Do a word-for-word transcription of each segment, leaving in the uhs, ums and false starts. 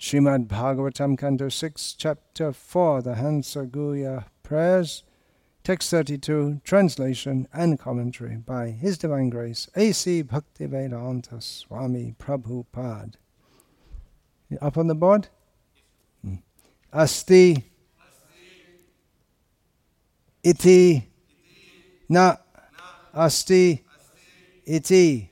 Srimad Bhagavatam, Canto six, Chapter four, the Hansa Guhya Prayers, Text thirty-two, Translation and Commentary by His Divine Grace, A C Bhaktivedanta Swami Prabhupada. Up on the board? Hmm. Asti iti na asti iti.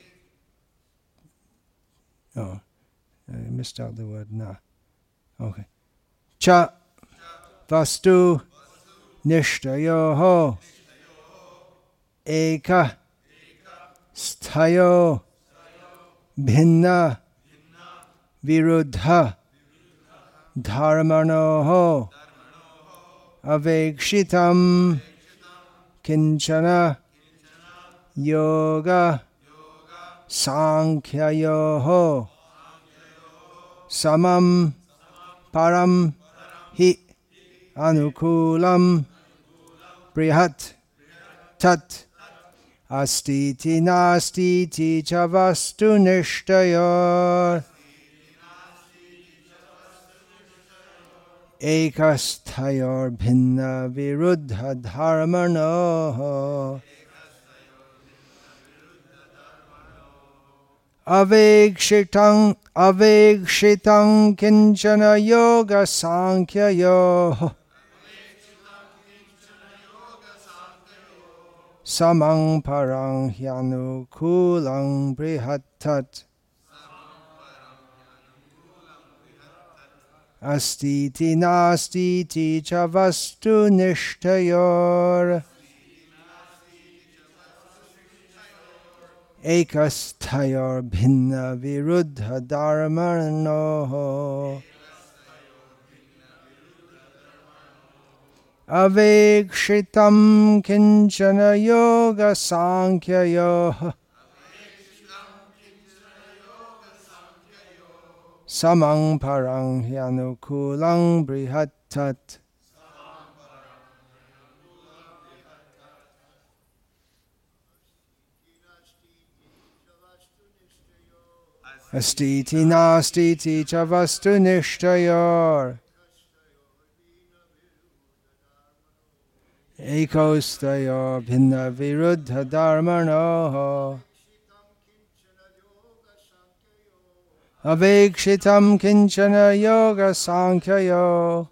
Oh, I missed out the word na. Okay. Cha vastu nishtayoho eka sthayo bhinna viruddha dharmanoho avekshitam kinchana yoga sankhyayoho samam param hi anukulam brihat tat astiti nastiti cha vastu nishtayor ekasthayor bhinna viruddha dharmanoho avekshitam avekshitam kinchana yoga sankhyayo samang parang hyanukulang brihattat astiti nastiti cha vastu nishtayor ekasthayor bhinna viruddha dharmanoho avekshitam kinchana yoga sankhyayo samang parang hyanukulang brihattat astiti nastiti cha vastu nishtayor ekostayor bhinna viruddha dharmanoho avekshitam kinchana yoga sankhyayo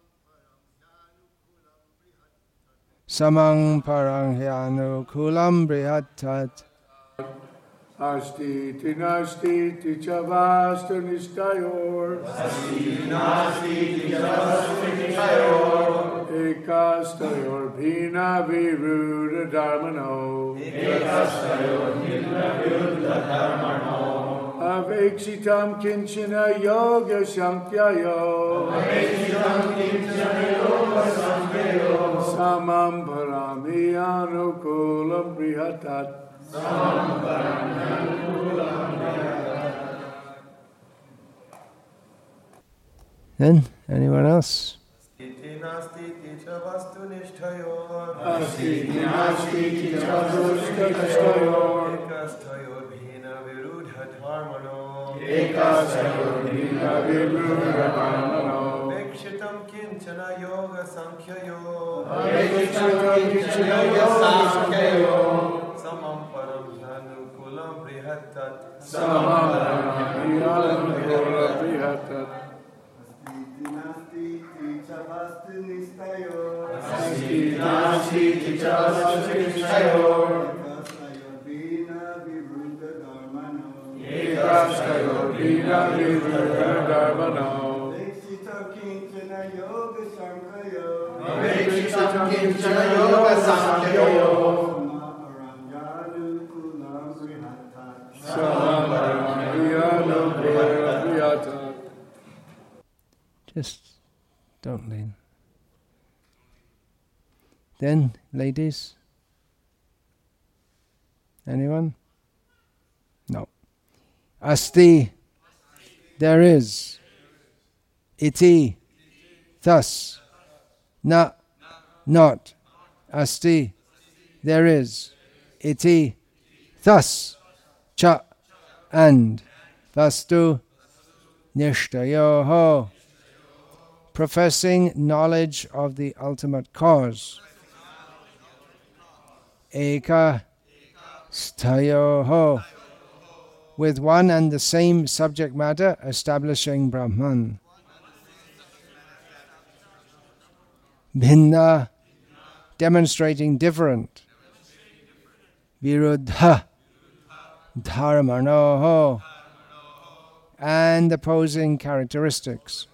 samang parang hyanukulam brihattat Astiti nastiti cha vastu nishtayor Astiti nastiti cha vastu nishtayor Ekastayor bhina viruddha dharmano Ekastayor bhina viruddha dharmano Avekshitam kinchana yoga sankhyayo Avekshitam kinchana yoga sankhyayo Samam parami anukulam brihatat Then, anyone else? Astiti nastiti cha vastu nishtayor Astiti nastiti cha vastu nishtayor Ekastayor bhina viruddha dharmano Ekastayor bhina viruddha dharmano Avekshitam kinchana yoga sankhyayo Avekshitam kinchana yoga sankhyayo Samam param hyanukulam brihattat Samam param hyanukulam brihattat Astiti nastiti cha vastu nishtayor Astiti nastiti cha vastu nishtayor Ekastayor bhina viruddha dharmano Ekastayor bhina viruddha dharmano Avekshitam kinchana yoga sankhyayo Avekshitam kinchana yoga sankhyayo Just don't lean. Then, ladies? Anyone? No. Asti, there is. Iti, thus. Na, not. Asti, there is. Iti, thus. Cha, and. Vastu, Nishtayoho, professing knowledge of the ultimate cause. Eka stayoho, with one and the same subject matter, establishing Brahman. Bhinna, demonstrating different. Viruddha, dharmanoho, and opposing characteristics.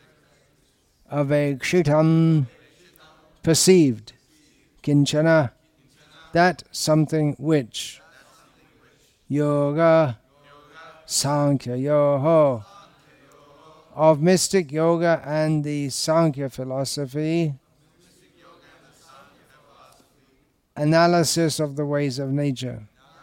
Avekshitam, perceived. Kinchana, that something which. Yoga, Sankhya Yoho, of mystic yoga and the Sankhya philosophy, analysis of the ways of nature.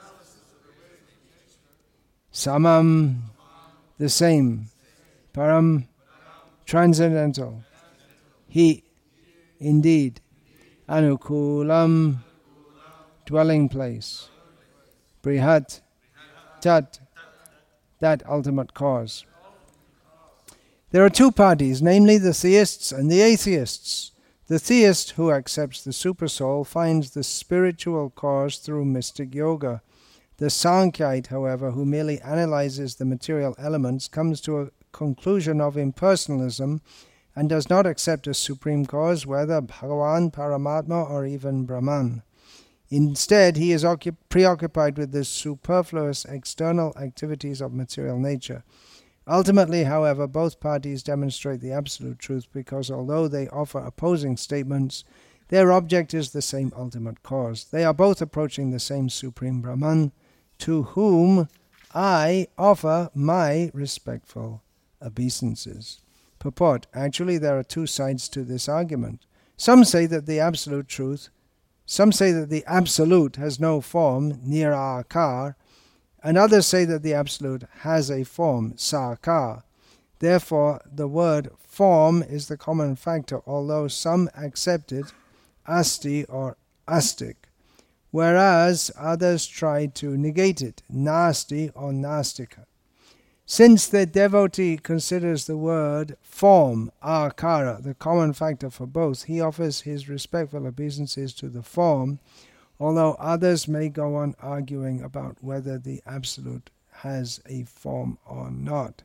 Samam, the same. Param, transcendental. He, indeed. Anukulam, dwelling place. Brihat, tat, that ultimate cause. There are two parties, namely the theists and the atheists. The theist, who accepts the supersoul, finds the spiritual cause through mystic yoga. The Sankhyaite, however, who merely analyzes the material elements, comes to a conclusion of impersonalism and does not accept a supreme cause, whether Bhagavan, Paramatma, or even Brahman. Instead, he is occup- preoccupied with the superfluous external activities of material nature. Ultimately, however, both parties demonstrate the absolute truth because although they offer opposing statements, their object is the same ultimate cause. They are both approaching the same Supreme Brahman, to whom I offer my respectful obeisances. Purport. Actually, there are two sides to this argument. Some say that the absolute truth, some say that the absolute has no form, nirakar, and others say that the absolute has a form, sakar. Therefore, the word form is the common factor, although some accept it, asti or astic, whereas others try to negate it, nasti or nastika. Since the devotee considers the word form, akara, the common factor for both, he offers his respectful obeisances to the form, although others may go on arguing about whether the Absolute has a form or not.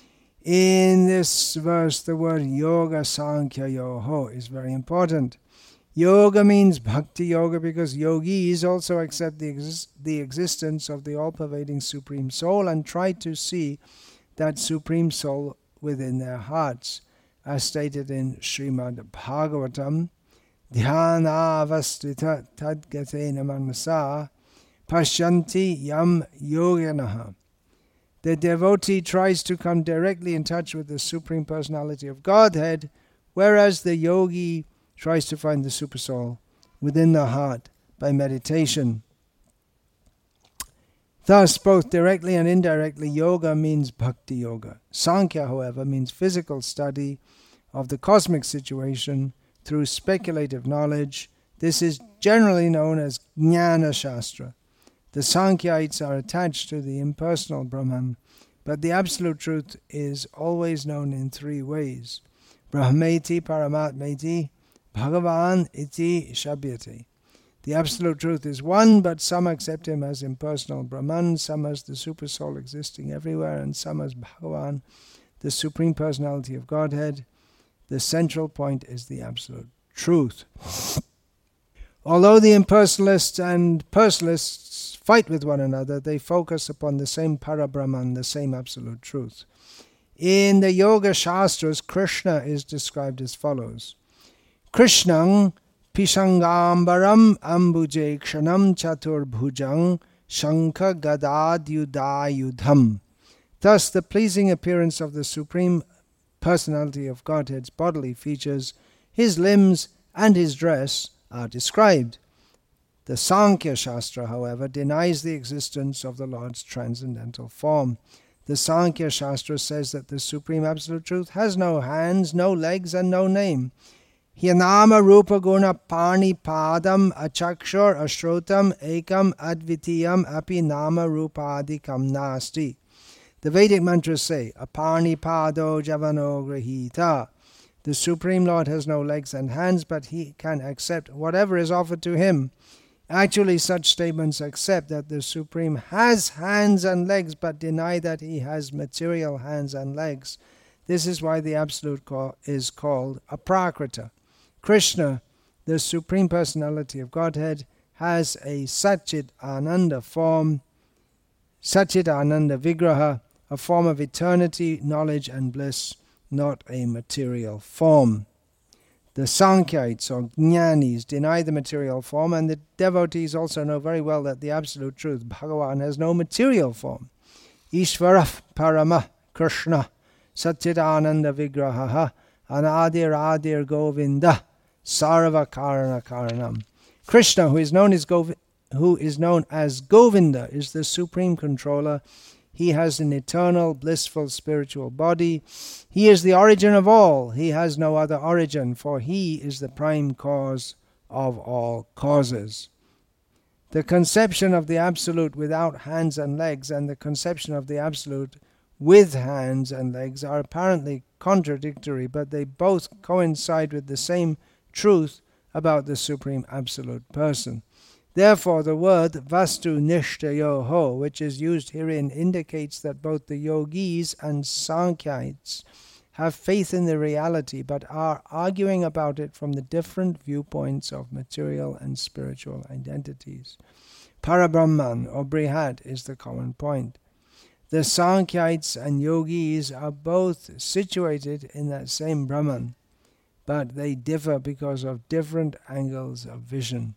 In this verse, the word yoga sankhya yoho is very important. Yoga means bhakti yoga because yogis also accept the, exist- the existence of the all-pervading Supreme Soul and try to see that Supreme Soul within their hearts, as stated in Srimad Bhagavatam, Dhyanavastita tadgatena manasa pashyanti yam yoginaha. The devotee tries to come directly in touch with the Supreme Personality of Godhead, whereas the yogi tries to find the Supersoul within the heart by meditation. Thus, both directly and indirectly, yoga means bhakti yoga. Sankhya, however, means physical study of the cosmic situation through speculative knowledge. This is generally known as Jnana Shastra. The Sankhyaites are attached to the impersonal Brahman, but the absolute truth is always known in three ways. Brahmeti Paramatmeti Bhagavan iti Shabhyati. The absolute truth is one, but some accept him as impersonal Brahman, some as the Supersoul existing everywhere, and some as Bhagavan, the Supreme Personality of Godhead. The central point is the absolute truth. Although the impersonalists and personalists fight with one another, they focus upon the same Parabrahman, the same absolute truth. In the Yoga Shastras, Krishna is described as follows. Krishnang Pishangambaram Ambuje Kshanam Chatur Bhujang Shankha Gadadyudayudham. Thus, the pleasing appearance of the Supreme Personality of Godhead's bodily features, his limbs, and his dress are described. The Sankhya Shastra, however, denies the existence of the Lord's transcendental form. The Sankhya Shastra says that the Supreme Absolute Truth has no hands, no legs, and no name. Hyanama rupa guna pani padam achakshur ashrotam ekam advitiyam api nama rupadikam nasti. The Vedic mantras say, Aparnipado Javano Grahita. The Supreme Lord has no legs and hands, but he can accept whatever is offered to him. Actually, such statements accept that the Supreme has hands and legs, but deny that he has material hands and legs. This is why the Absolute is called Aprakrita. Krishna, the Supreme Personality of Godhead, has a Satchit Ananda form, Satchit Ananda Vigraha, a form of eternity, knowledge and bliss, not a material form. The Sankhites or Jnanis deny the material form, and the devotees also know very well that the absolute truth, Bhagavan, has no material form. Ishvara Parama Krishna Satchidananda Vigraha Anadir Adir Govinda Sarva Karana Karanam. Krishna, who is known as Gov- who is known as Govinda, is the supreme controller. He has an eternal, blissful spiritual body. He is the origin of all. He has no other origin, for he is the prime cause of all causes. The conception of the Absolute without hands and legs and the conception of the Absolute with hands and legs are apparently contradictory, but they both coincide with the same truth about the Supreme Absolute Person. Therefore, the word Vastu Nishtayoho, which is used herein, indicates that both the yogis and Sankhites have faith in the reality, but are arguing about it from the different viewpoints of material and spiritual identities. Parabrahman, or Brihat, is the common point. The Sankhites and yogis are both situated in that same Brahman, but they differ because of different angles of vision.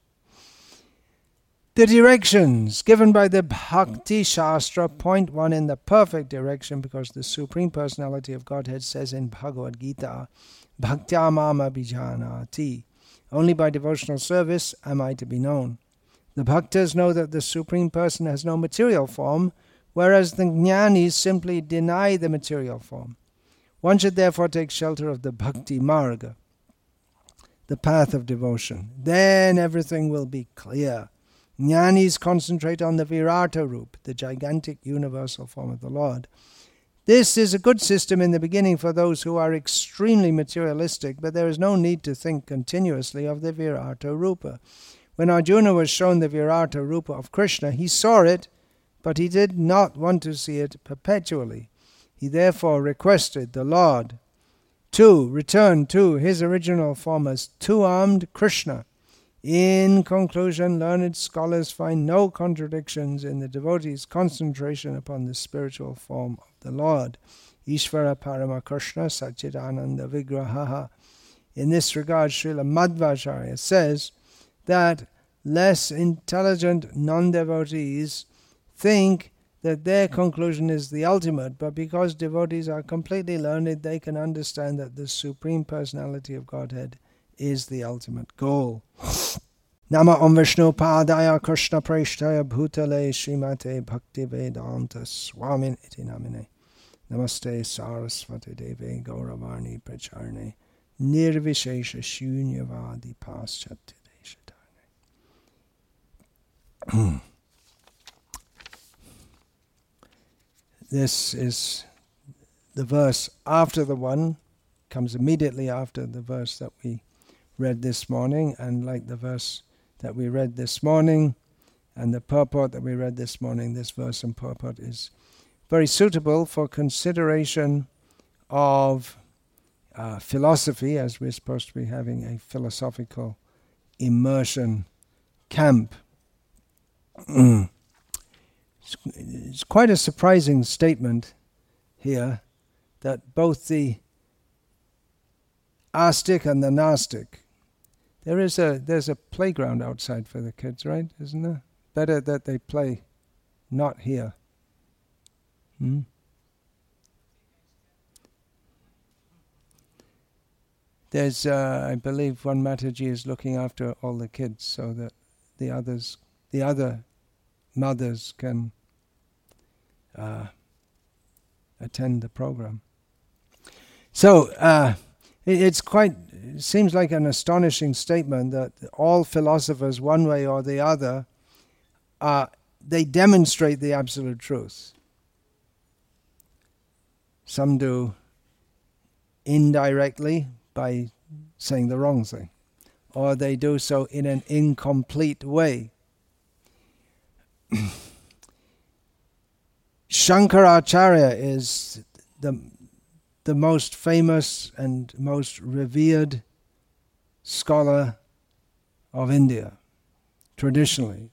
The directions given by the Bhakti Shastra point one in the perfect direction, because the Supreme Personality of Godhead says in Bhagavad Gita, Bhaktya mama bijanati. Only by devotional service am I to be known. The Bhaktas know that the Supreme Person has no material form, whereas the Jnanis simply deny the material form. One should therefore take shelter of the Bhakti Marga, the path of devotion. Then everything will be clear. Jnanis concentrate on the Virata Roop, the gigantic universal form of the Lord. This is a good system in the beginning for those who are extremely materialistic, but there is no need to think continuously of the Virata Rupa. When Arjuna was shown the Virata Rupa of Krishna, he saw it, but he did not want to see it perpetually. He therefore requested the Lord to return to his original form as two-armed Krishna. In conclusion, learned scholars find no contradictions in the devotee's concentration upon the spiritual form of the Lord. Ishvara Parama Krishna Satchidananda Vigraha. In this regard, Srila Madhvacharya says that less intelligent non-devotees think that their conclusion is the ultimate, but because devotees are completely learned, they can understand that the Supreme Personality of Godhead is the ultimate goal. Nama Om Vishnu Padaya Krishna Preshtaya Bhutale Srimate Bhakti Vedanta Swamin Iti Namine Namaste Saraswati Deve Gauravarni Pracharne Nirvishesha Shunyavadi Paschati Deshatarne. This is the verse after the one, comes immediately after the verse that we read this morning, and like the verse that we read this morning and the purport that we read this morning, this verse and purport is very suitable for consideration of uh, philosophy, as we're supposed to be having a philosophical immersion camp. it's, it's quite a surprising statement here that both the Astic and the Gnostic, There is a there's a playground outside for the kids, right? Isn't there? Better that they play not here. Hmm? There's, uh, I believe, one Mataji is looking after all the kids, so that the others, the other mothers, can uh, attend the program. So uh, it, it's quite. It seems like an astonishing statement that all philosophers, one way or the other, uh, they demonstrate the absolute truth. Some do indirectly by saying the wrong thing, or they do so in an incomplete way. Shankaracharya is the, the most famous and most revered scholar of India, traditionally.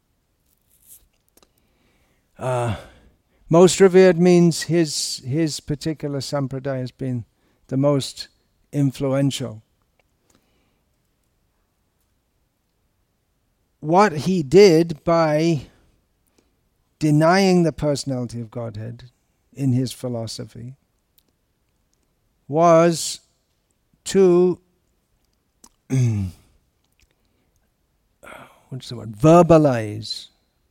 Uh, most revered means his his particular sampradaya has been the most influential. What he did by denying the personality of Godhead in his philosophy was to what's the word? verbalize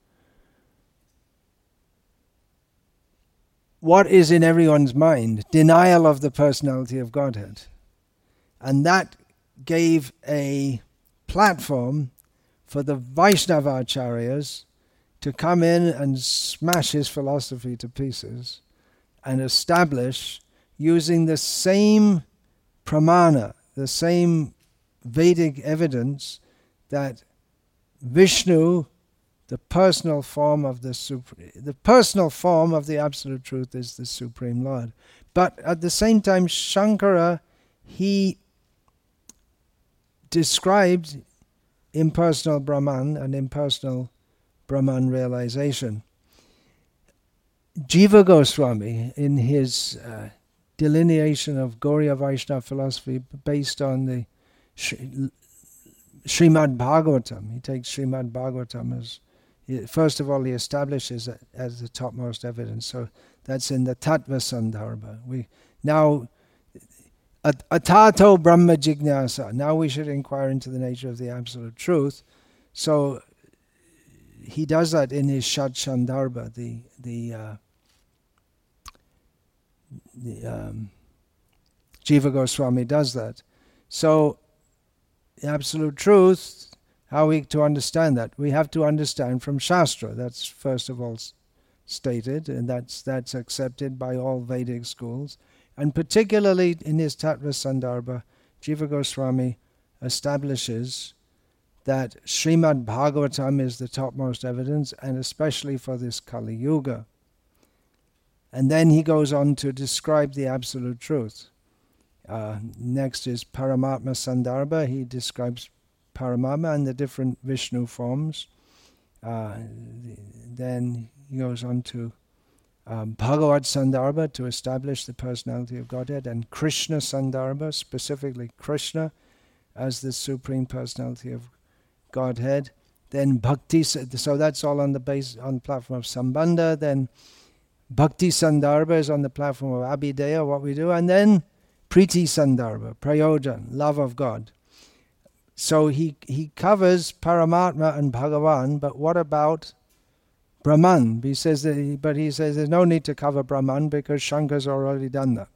what is in everyone's mind, denial of the personality of Godhead. And that gave a platform for the Vaishnavacharyas to come in and smash his philosophy to pieces and establish, using the same pramana, the same Vedic evidence, that Vishnu, the personal form of the supreme, the personal form of the Absolute Truth, is the Supreme Lord. But at the same time, Shankara, he described impersonal Brahman and impersonal Brahman realization. Jiva Goswami, in his uh, delineation of Gauriya Vaishnava philosophy based on the Srimad Bhagavatam, he takes Srimad Bhagavatam as, first of all, he establishes it as the topmost evidence. So that's in the Tattva Sandarbha. We now, Atato Brahma Jignasa, now we should inquire into the nature of the Absolute Truth. So he does that in his Shat Shandarbha, the the, uh, the um, Jiva Goswami does that. So the Absolute Truth, how we to understand that? We have to understand from Shastra. That's first of all s- stated, and that's that's accepted by all Vedic schools. And particularly in his Tattva Sandarbha, Jiva Goswami establishes that Srimad Bhagavatam is the topmost evidence, and especially for this Kali Yuga. And then he goes on to describe the Absolute Truth. Uh, next is Paramatma Sandarbha. He describes Paramatma and the different Vishnu forms. Uh, then he goes on to um, Bhagavad Sandarbha to establish the personality of Godhead, and Krishna Sandarbha, specifically Krishna as the supreme personality of Godhead. Then Bhakti, so that's all on the base on the platform of Sambandha. Then Bhakti Sandarbha is on the platform of Abhideya, what we do, and then Priti Sandarbha, Prayojan, love of God. So he he covers Paramatma and Bhagavan, but what about Brahman? He says that he, but he says there's no need to cover Brahman because Shankar's already done that.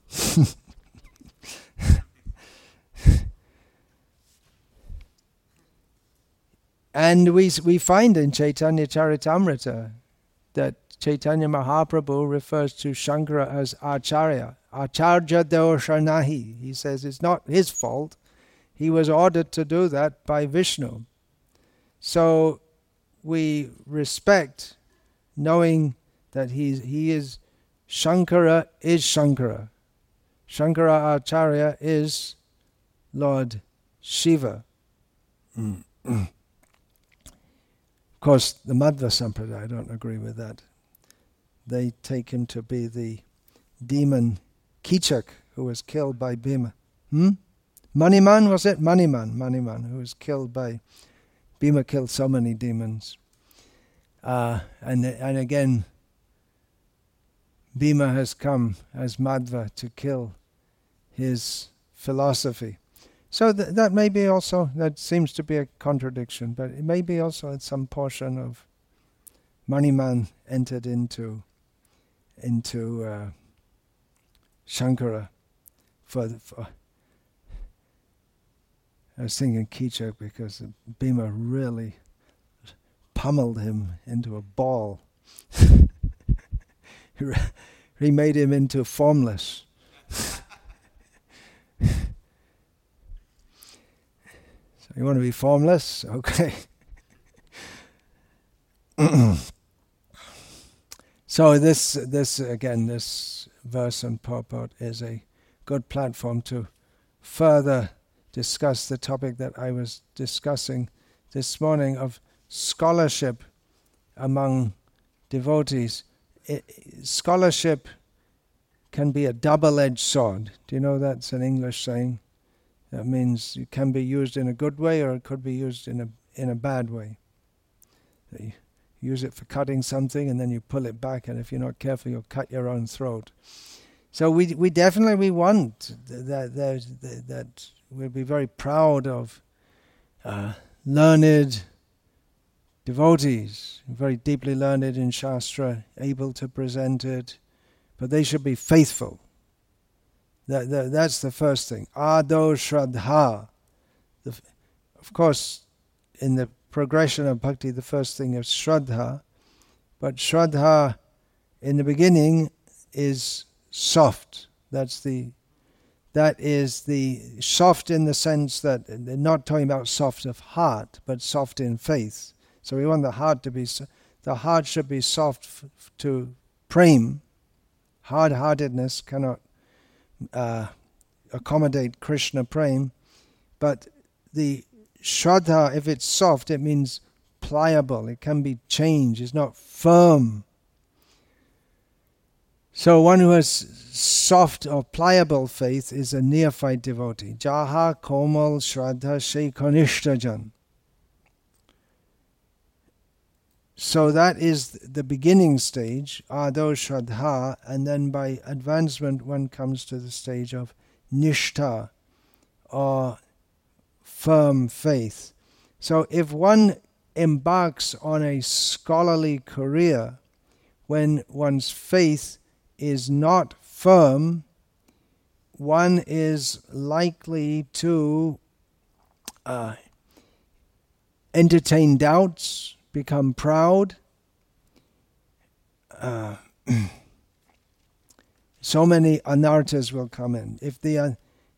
And we we find in Chaitanya Charitamrita that Chaitanya Mahaprabhu refers to Shankara as Acharya. Acharya dosha nahi. He says it's not his fault. He was ordered to do that by Vishnu. So we respect knowing that he, he is, Shankara is Shankara. Shankara Acharya is Lord Shiva. Mm. Of course, the Madhva Sampradaya don't agree with that. They take him to be the demon Kichak, who was killed by Bhima. Hmm? Maniman, was it? Maniman, Maniman, who was killed by, Bhima killed so many demons. Uh, and and again, Bhima has come as Madhva to kill his philosophy. So th- that may be also, that seems to be a contradiction, but it may be also at some portion of Maniman entered into into uh, Shankara for, the, for I was thinking Kichak because Bhima really pummeled him into a ball. He he made him into formless. So you want to be formless? Okay. So this, this again, this verse on purport is a good platform to further discuss the topic that I was discussing this morning of scholarship among devotees. It, scholarship can be a double-edged sword. Do you know that's an English saying? That means it can be used in a good way or it could be used in a in a bad way. You use it for cutting something and then you pull it back, and if you're not careful you'll cut your own throat. So we we definitely we want that that that we'll be very proud of uh, learned devotees, very deeply learned in Shastra, able to present it, but they should be faithful. That, that that's the first thing. Ado Shraddha. The, of course, in the progression of bhakti, the first thing is Shraddha, but Shraddha in the beginning is soft. That's the that is the soft in the sense that they're not talking about soft of heart, but soft in faith. So we want the heart to be, the heart should be soft f- to prem. Hard-heartedness cannot uh, accommodate Krishna prem, but the Shraddha, if it's soft, it means pliable. It can be changed. It's not firm. So one who has soft or pliable faith is a neophyte devotee. Jaha komal shraddha she kanishtajan. So that is the beginning stage, ado shraddha, and then by advancement one comes to the stage of nishtha, or firm faith. So if one embarks on a scholarly career when one's faith is not firm, one is likely to uh, entertain doubts, become proud. Uh, so many anarthas will come in. If the uh,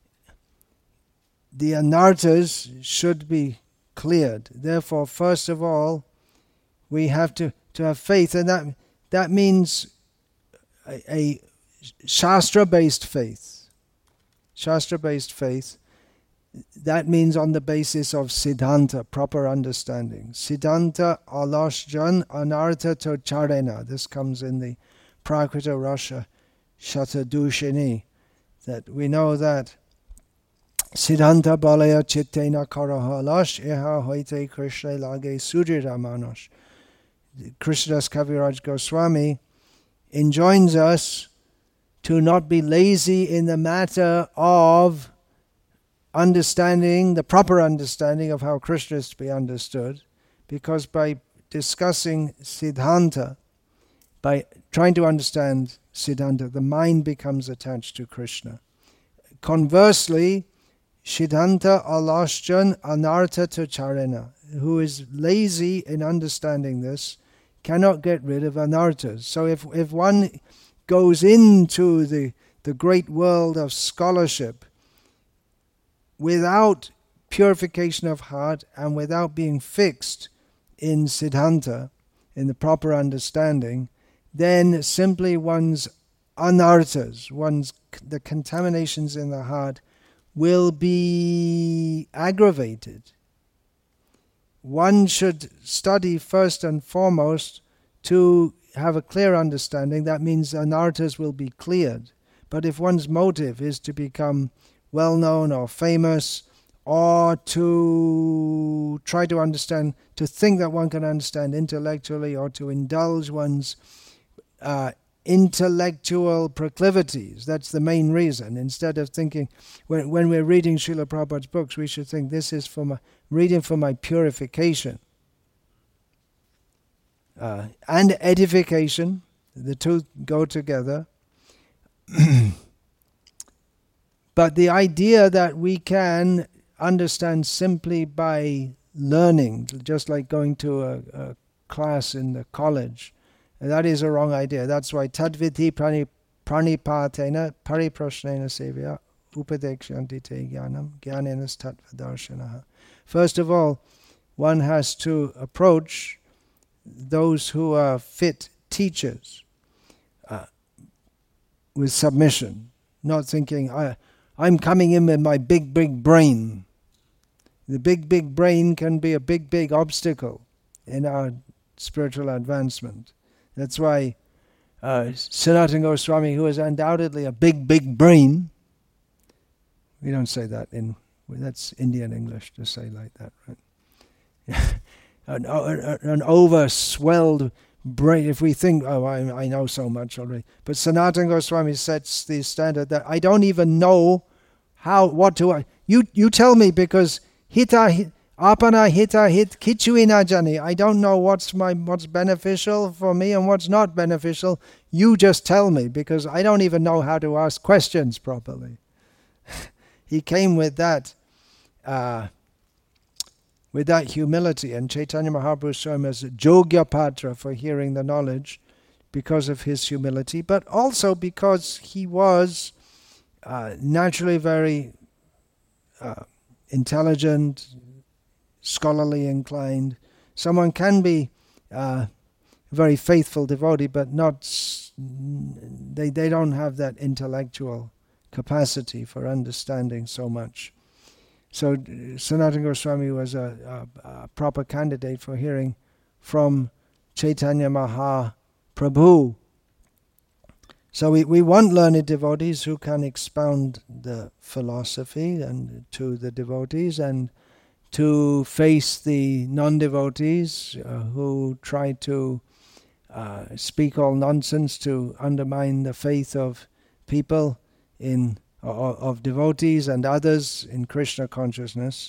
the anarthas should be cleared. Therefore, first of all, we have to, to have faith, and that that means a, a Shastra-based faith. Shastra-based faith, that means on the basis of Siddhanta, proper understanding. Siddhanta alashjan anartha to charena. This comes in the Prakrita Rasa Shatadushini, that we know that Siddhanta balaya chittena karaha alash eha hoite krishna lage sudhira manosh. Krishnadas Kaviraj Goswami enjoins us to not be lazy in the matter of understanding, the proper understanding of how Krishna is to be understood, because by discussing Siddhanta, by trying to understand Siddhanta, the mind becomes attached to Krishna. Conversely, Siddhanta alashjan anartha to charena, who is lazy in understanding this, cannot get rid of anarthas. So if if one goes into the, the great world of scholarship without purification of heart and without being fixed in Siddhanta, in the proper understanding, then simply one's anarthas, one's the contaminations in the heart will be aggravated. One should study first and foremost to have a clear understanding. That means anarthas will be cleared. But if one's motive is to become well-known or famous, or to try to understand, to think that one can understand intellectually, or to indulge one's uh, intellectual proclivities, that's the main reason. Instead of thinking, when, when we're reading Srila Prabhupada's books, we should think this is for my, reading for my purification. Uh, and edification, the two go together. But the idea that we can understand simply by learning, just like going to a, a class in the college, that is a wrong idea. That's why tadviti prani pranipatena pariprashnena sevya upadekshanti te jnanam jnanenas tattvadarshanaha. First of all, one has to approach those who are fit teachers uh, with submission, not thinking, I, I'm coming in with my big, big brain. The big, big brain can be a big, big obstacle in our spiritual advancement. That's why uh, Sanatana Goswami, who is undoubtedly a big, big brain, we don't say that in, that's Indian English to say like that, right? an, an overswelled brain. If we think, oh, I, I know so much already. But Sanatana Goswami sets the standard that I don't even know how, what to, you, you tell me, because hita, apana hita hit kichuina jani. I don't know what's my, what's beneficial for me and what's not beneficial. You just tell me, because I don't even know how to ask questions properly. He came with that, uh, with that humility, and Chaitanya Mahaprabhu saw him as a Jogya Patra for hearing the knowledge because of his humility, but also because he was uh, naturally very uh, intelligent, scholarly inclined. Someone can be uh, a very faithful devotee, but not they they don't have that intellectual capacity for understanding so much. So Sanatana Goswami was a, a, a proper candidate for hearing from Chaitanya Mahaprabhu. So we, we want learned devotees who can expound the philosophy and to the devotees, and to face the non-devotees uh, who try to uh, speak all nonsense to undermine the faith of people in of, of devotees and others in Krishna consciousness.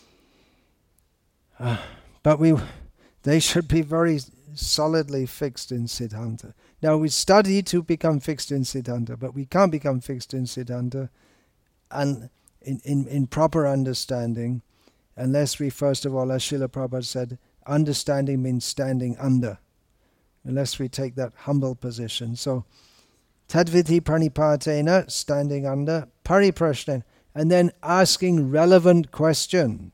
Uh, but we, they should be very solidly fixed in Siddhanta. Now we study to become fixed in Siddhanta, but we can't become fixed in Siddhanta and in, in, in proper understanding unless we first of all, as Srila Prabhupada said, understanding means standing under. Unless we take that humble position. So Tadviti pranipatena, standing under, pariprashnen, and then asking relevant questions,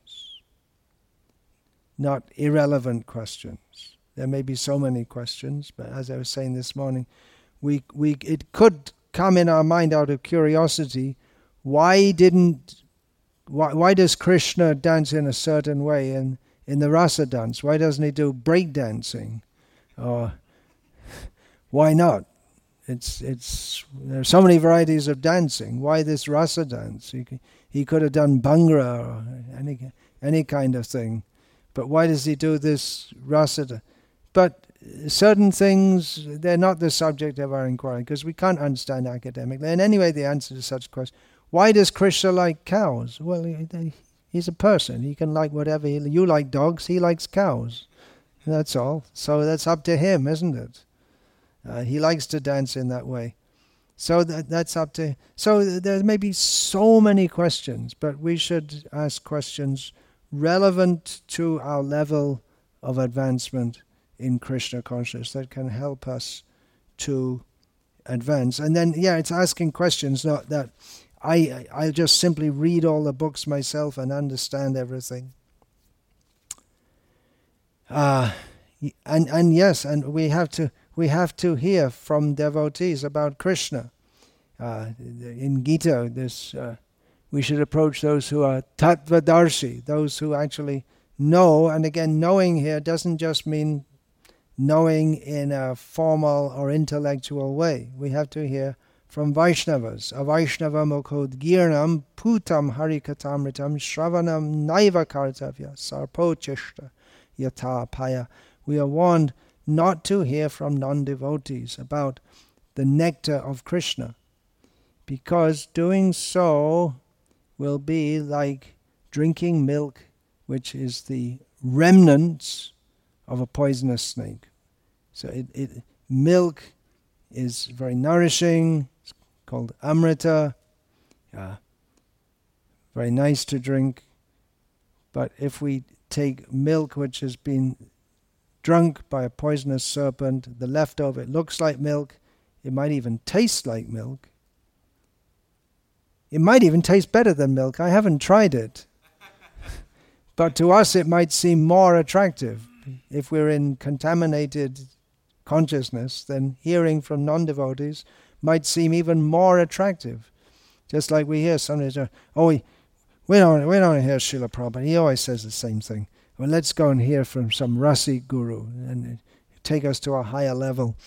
not irrelevant questions. There may be so many questions, but as I was saying this morning, we we it could come in our mind out of curiosity. Why didn't why why does Krishna dance in a certain way in, in the rasa dance? Why doesn't he do break dancing? Or why not? It's it's there are so many varieties of dancing. Why this rasa dance? He he could have done bhangra or any any kind of thing, but why does he do this rasa dance? But certain things, they're not the subject of our inquiry because we can't understand academically. And anyway, the answer to such questions: why does Krishna like cows? Well, he, he's a person. He can like whatever. He, you like dogs. He likes cows. That's all. So that's up to him, isn't it? Uh, he likes to dance in that way. So that that's up to... So there may be so many questions, but we should ask questions relevant to our level of advancement in Krishna consciousness that can help us to advance. And then, yeah, it's asking questions, not that I, I'll just simply read all the books myself and understand everything. Uh, and and yes, and we have to... We have to hear from devotees about Krishna. Uh, in Gita, this uh, we should approach those who are tattvadarshi, those who actually know. And again, knowing here doesn't just mean knowing in a formal or intellectual way. We have to hear from Vaishnavas. A Vaishnava mukhodgirnam putam harikatamritam shravanam naiva kartavya sarpochishta yata paya. We are warned not to hear from non-devotees about the nectar of Krishna, because doing so will be like drinking milk, which is the remnants of a poisonous snake. So it, it milk is very nourishing, it's called amrita, uh, very nice to drink, but if we take milk which has been drunk by a poisonous serpent, the leftover, it looks like milk, It might even taste like milk. It might even taste better than milk. I haven't tried it. But to us it might seem more attractive. If we're in contaminated consciousness, then hearing from non-devotees might seem even more attractive. Just like we hear somebody say, oh, we, we don't we don't hear Srila Prabhupada. He always says the same thing. Well, let's go and hear from some Rasi guru and take us to a higher level.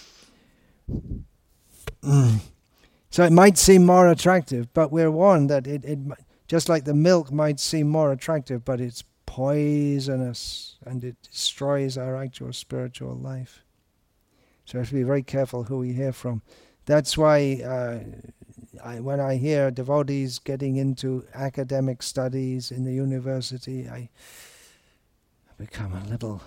So it might seem more attractive, but we're warned that it, it just like the milk might seem more attractive, but it's poisonous and it destroys our actual spiritual life. So we have to be very careful who we hear from. That's why uh, I, when I hear devotees getting into academic studies in the university, I become a little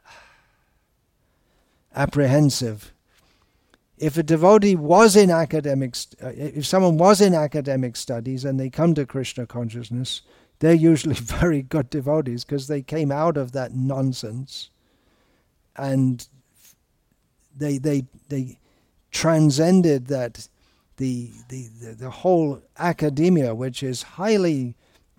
apprehensive. If a devotee was in academic, st- uh, if someone was in academic studies and they come to Krishna consciousness, they're usually very good devotees because they came out of that nonsense and they they they transcended that the the the, the whole academia, which is highly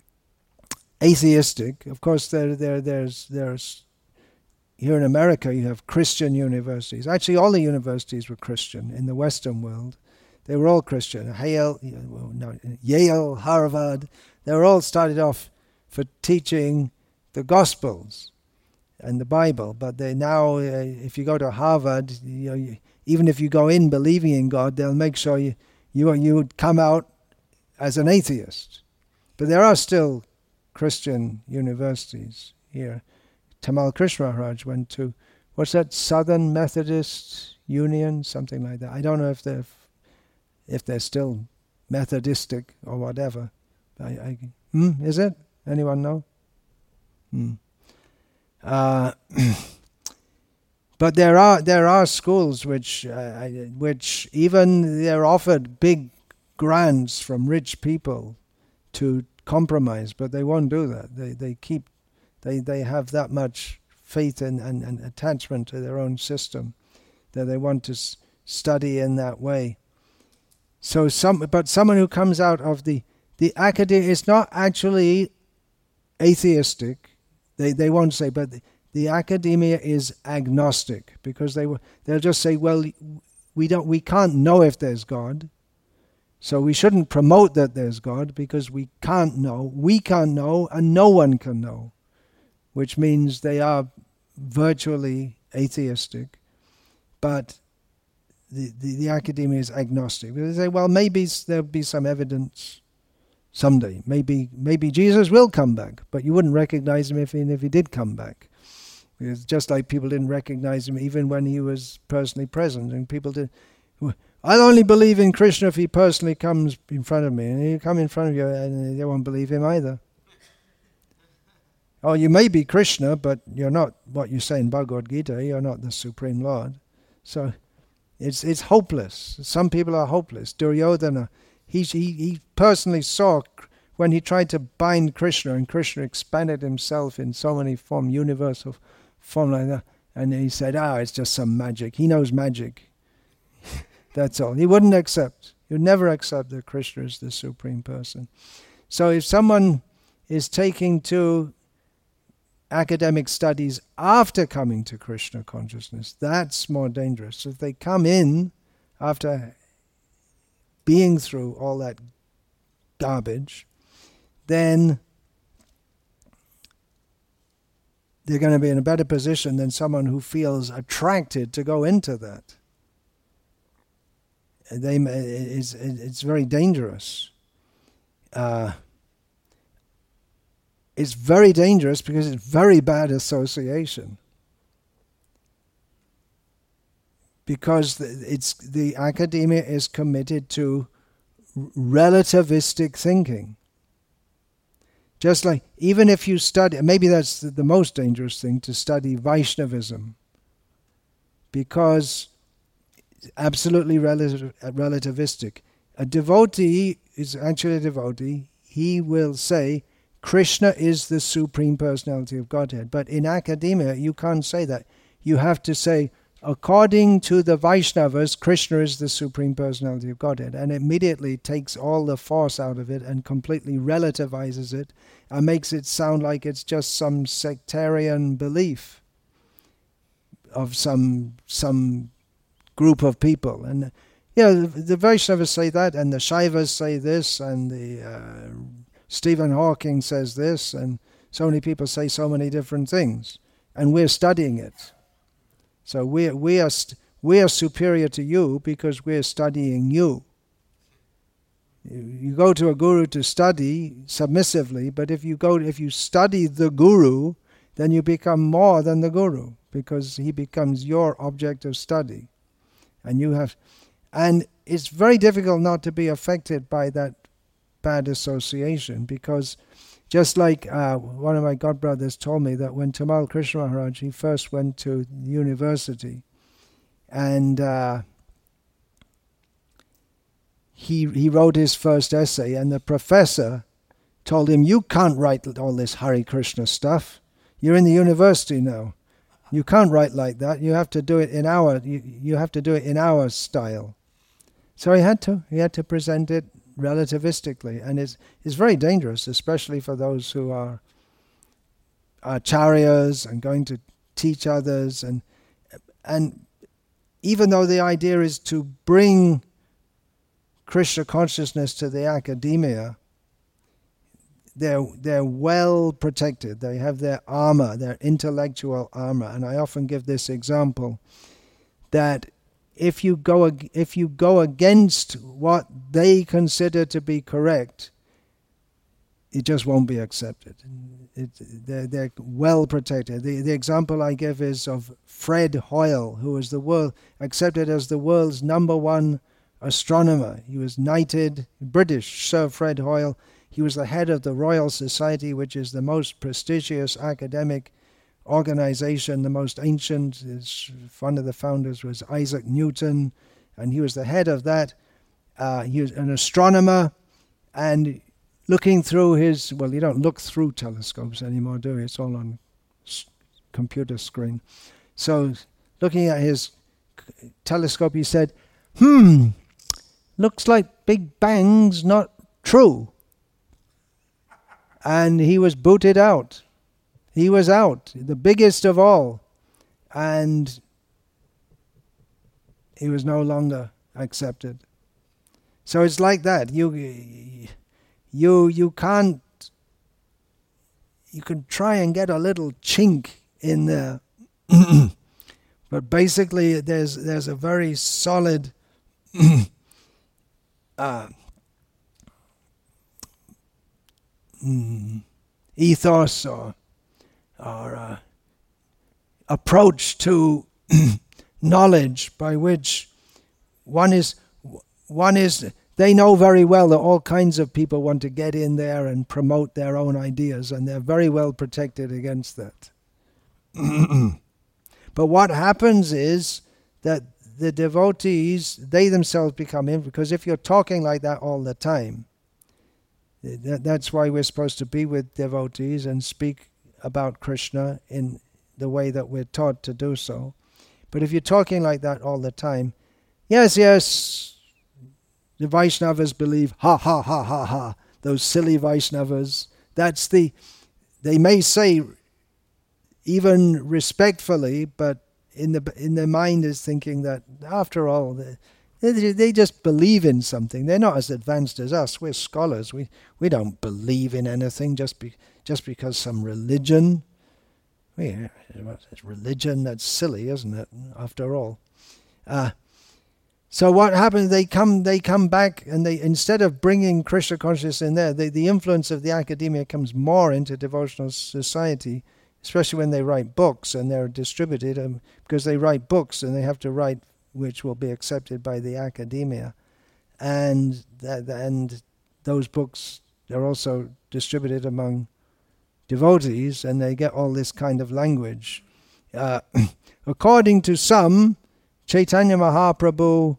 atheistic. Of course, there there there's there's here in America you have Christian universities. Actually, all the universities were Christian in the Western world. They were all Christian. Yale, well, no, Yale, Harvard. They were all started off for teaching the Gospels and the Bible. But they now, uh, if you go to Harvard, you know, you, even if you go in believing in God, they'll make sure you you you would come out as an atheist. But there are still Christian universities here. Tamal Krishna Maharaj went to, what's that, Southern Methodist Union, something like that. I don't know if they're if they're still Methodistic or whatever. I, I, hmm, is it? Anyone know? Hmm. Uh, but there are there are schools which uh, which even they're offered big grants from rich people to compromise, but they won't do that. They they keep they they have that much faith and, and, and attachment to their own system that they want to s- study in that way. So some, but someone who comes out of the the academia is not actually atheistic. They they won't say, but the, the academia is agnostic because they will they'll just say, well, we don't we can't know if there's God, so we shouldn't promote that there's God because we can't know, we can't know, and no one can know, which means they are virtually atheistic, but the, the, the academia is agnostic. They say, well, maybe there'll be some evidence someday. Maybe maybe Jesus will come back, but you wouldn't recognize him if, even if he did come back. It's just like people didn't recognize him even when he was personally present, and people did. I'll only believe in Krishna if he personally comes in front of me, and he'll come in front of you and they won't believe him either. Oh, you may be Krishna, but you're not what you say in Bhagavad Gita. You're not the Supreme Lord. So it's it's hopeless. Some people are hopeless. Duryodhana, he, he, he personally saw when he tried to bind Krishna, and Krishna expanded himself in so many form, universal form like that, and he said, ah, it's just some magic. He knows magic. That's all. He wouldn't accept. He would never accept that Krishna is the Supreme Person. So if someone is taking to academic studies after coming to Krishna consciousness, that's more dangerous. So if they come in after being through all that garbage, then they're going to be in a better position than someone who feels attracted to go into that. They, it's, it's very dangerous. Uh, It's very dangerous because it's very bad association. Because it's the academia is committed to relativistic thinking. Just like, even if you study, maybe that's the, the most dangerous thing, to study Vaishnavism. Because it's absolutely relative, relativistic. A devotee is actually a devotee. He will say, Krishna is the Supreme Personality of Godhead. But in academia, you can't say that. You have to say, according to the Vaishnavas, Krishna is the Supreme Personality of Godhead, and immediately takes all the force out of it and completely relativizes it and makes it sound like it's just some sectarian belief of some some group of people. And you know, the, the Vaishnavas say that, and the Shaivas say this, and the uh, Stephen Hawking says this, and so many people say so many different things, and we're studying it. So we we are st- we are superior to you because we're studying you. You go to a guru to study submissively, but if you go if you study the guru, then you become more than the guru because he becomes your object of study, and you have, and it's very difficult not to be affected by that bad association because. Just like uh, one of my godbrothers told me that when Tamal Krishna Maharaj, he first went to university, and uh, he he wrote his first essay, and the professor told him, "You can't write all this Hare Krishna stuff. You're in the university now. You can't write like that. You have to do it in our you, you have to do it in our style." So he had to he had to present it relativistically, and it's, it's very dangerous, especially for those who are acharyas and going to teach others, and and even though the idea is to bring Krishna consciousness to the academia, they're they're well protected. They have their armor, their intellectual armor, and I often give this example that If you go if you go against what they consider to be correct, it just won't be accepted. It, they're, they're well protected. The, the example I give is of Fred Hoyle, who was the world accepted as the world's number one astronomer. He was knighted, British Sir Fred Hoyle. He was the head of the Royal Society, which is the most prestigious academic organization, the most ancient. One of the founders was Isaac Newton, and he was the head of that. Uh, he was an astronomer, and looking through his, well, you don't look through telescopes anymore, do you? It's all on s- computer screen. So looking at his c- telescope, he said, hmm, looks like Big Bang's not true. And he was booted out. He was out, the biggest of all, and he was no longer accepted. So it's like that. You, you, you can't. You can try and get a little chink in there, but basically, there's there's a very solid uh, mm, ethos or. or uh, approach to knowledge by which one is, one is, they know very well that all kinds of people want to get in there and promote their own ideas, and they're very well protected against that. But what happens is that the devotees, they themselves become in, because if you're talking like that all the time, that, that's why we're supposed to be with devotees and speak about Krishna in the way that we're taught to do so. But if you're talking like that all the time, yes, yes, the Vaishnavas believe, ha, ha, ha, ha, ha, those silly Vaishnavas, that's the, they may say even respectfully, but in the in their mind is thinking that after all, they, they just believe in something. They're not as advanced as us. We're scholars. We we don't believe in anything just be, just because some religion. We, religion, that's silly, isn't it? After all. Uh, so what happens? They come. They come back, and they instead of bringing Krishna consciousness in there, they, the influence of the academia comes more into devotional society, especially when they write books and they're distributed, um, because they write books and they have to write which will be accepted by the academia, and that, and those books are also distributed among devotees, and they get all this kind of language. Uh, according to some, Chaitanya Mahaprabhu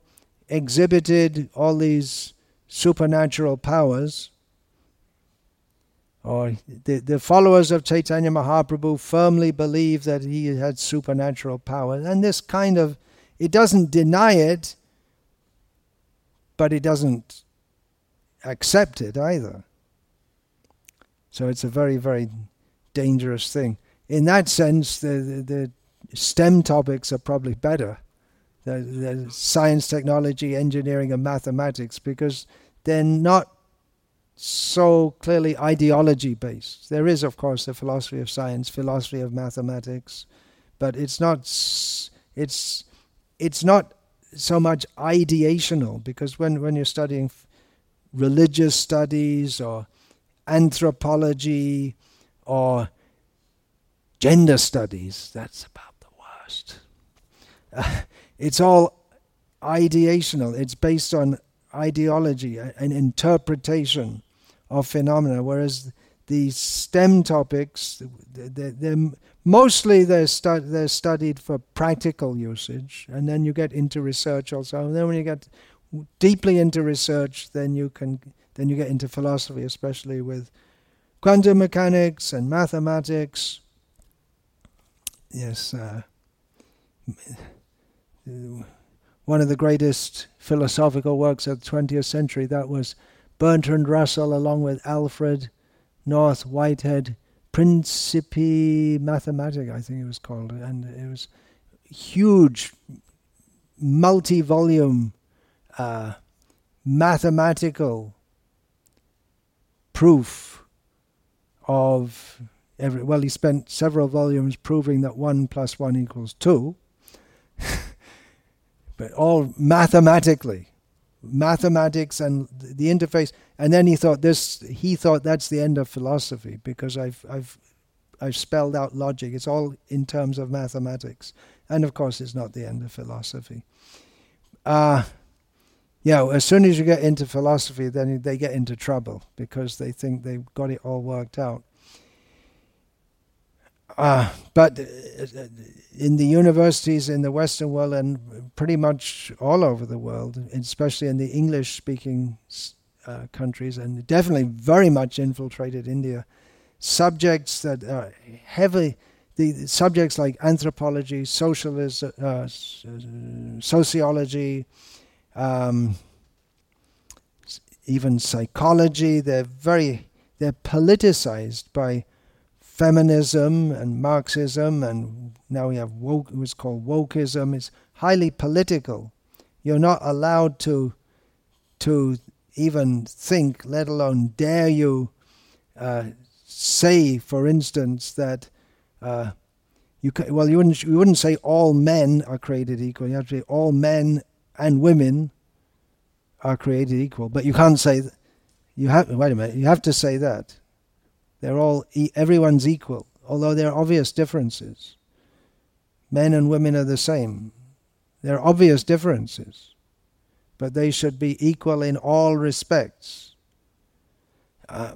exhibited all these supernatural powers. or the, the followers of Chaitanya Mahaprabhu firmly believe that he had supernatural power. And this kind of, it doesn't deny it, but it doesn't accept it either. So it's a very, very dangerous thing. In that sense, the, the, the STEM topics are probably better. The, the science, technology, engineering, and mathematics, because they're not so clearly ideology based. There is, of course, the philosophy of science, philosophy of mathematics, but it's not it's it's not so much ideational, because when, when you're studying religious studies or anthropology or gender studies, that's about the worst. Uh, it's all ideational. It's based on ideology, an interpretation of phenomena, whereas the STEM topics, they're, they're mostly they're, stu- they're studied for practical usage, and then you get into research also. And then when you get deeply into research, then you can then you get into philosophy, especially with quantum mechanics and mathematics. Yes, uh, one of the greatest philosophical works of the twentieth century, that was Bertrand Russell along with Alfred North Whitehead, Principia Mathematica, I think it was called, and it was huge, multi-volume uh, mathematical proof of every. Well, he spent several volumes proving that one plus one equals two. But all mathematically, mathematics and the interface, and then he thought this. He thought that's the end of philosophy, because I've I've I've spelled out logic. It's all in terms of mathematics, and of course, it's not the end of philosophy. Uh yeah. As soon as you get into philosophy, then they get into trouble, because they think they've got it all worked out. Uh, but in the universities in the Western world, and pretty much all over the world, especially in the English-speaking uh, countries, and definitely very much infiltrated India, subjects that are heavy, the, the subjects like anthropology, socialism, uh, sociology, um, even psychology, they're very, they're politicized by feminism and Marxism, and now we have woke, it was called wokeism. It's highly political. You're not allowed to to even think, let alone dare you uh, say, for instance, that uh, you ca- well, you wouldn't you wouldn't say all men are created equal. You have to say all men and women are created equal. But you can't say th- you have. Wait a minute. You have to say that. They're all, e- everyone's equal, although there are obvious differences. Men and women are the same. There are obvious differences, but they should be equal in all respects. Uh,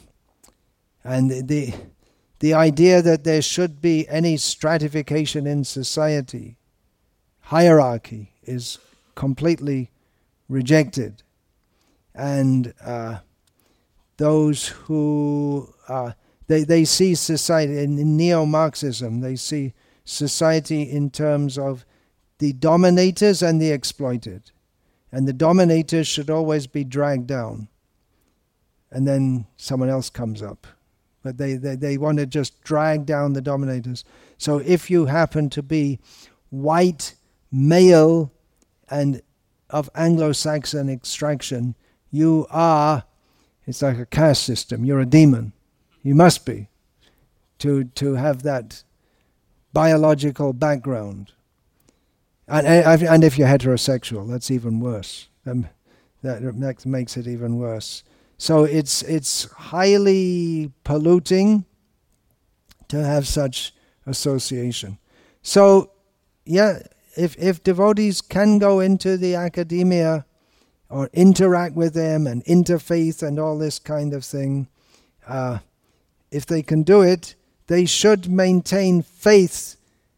and the, the the idea that there should be any stratification in society, hierarchy, is completely rejected. And uh, those who uh, they they see society in, in neo-Marxism, they see society in terms of the dominators and the exploited, and the dominators should always be dragged down, and then someone else comes up, but they they, they want to just drag down the dominators. So if you happen to be white, male, and of Anglo-Saxon extraction, you are, it's like a caste system. You're a demon. You must be, to to have that biological background. And and, and if you're heterosexual, that's even worse. Um, that makes it even worse. So it's it's highly polluting to have such association. So yeah, if if devotees can go into the academia, or interact with them and interfaith and all this kind of thing, uh, if they can do it, they should maintain faith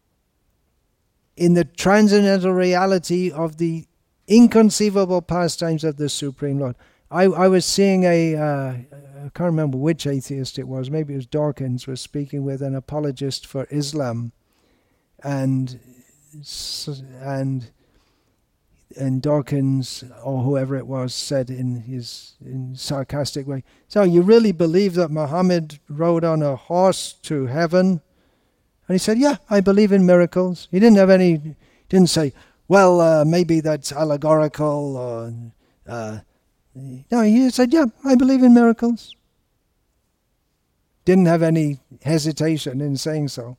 in the transcendental reality of the inconceivable pastimes of the Supreme Lord. I, I was seeing a, uh, I can't remember which atheist it was, maybe it was Dawkins, was speaking with an apologist for Islam, and and and Dawkins, or whoever it was, said in his in sarcastic way, "So you really believe that Muhammad rode on a horse to heaven?" And he said, "Yeah, I believe in miracles." He didn't have any, didn't say, "Well, uh, maybe that's allegorical," or uh, no, he said, "Yeah, I believe in miracles." Didn't have any hesitation in saying so.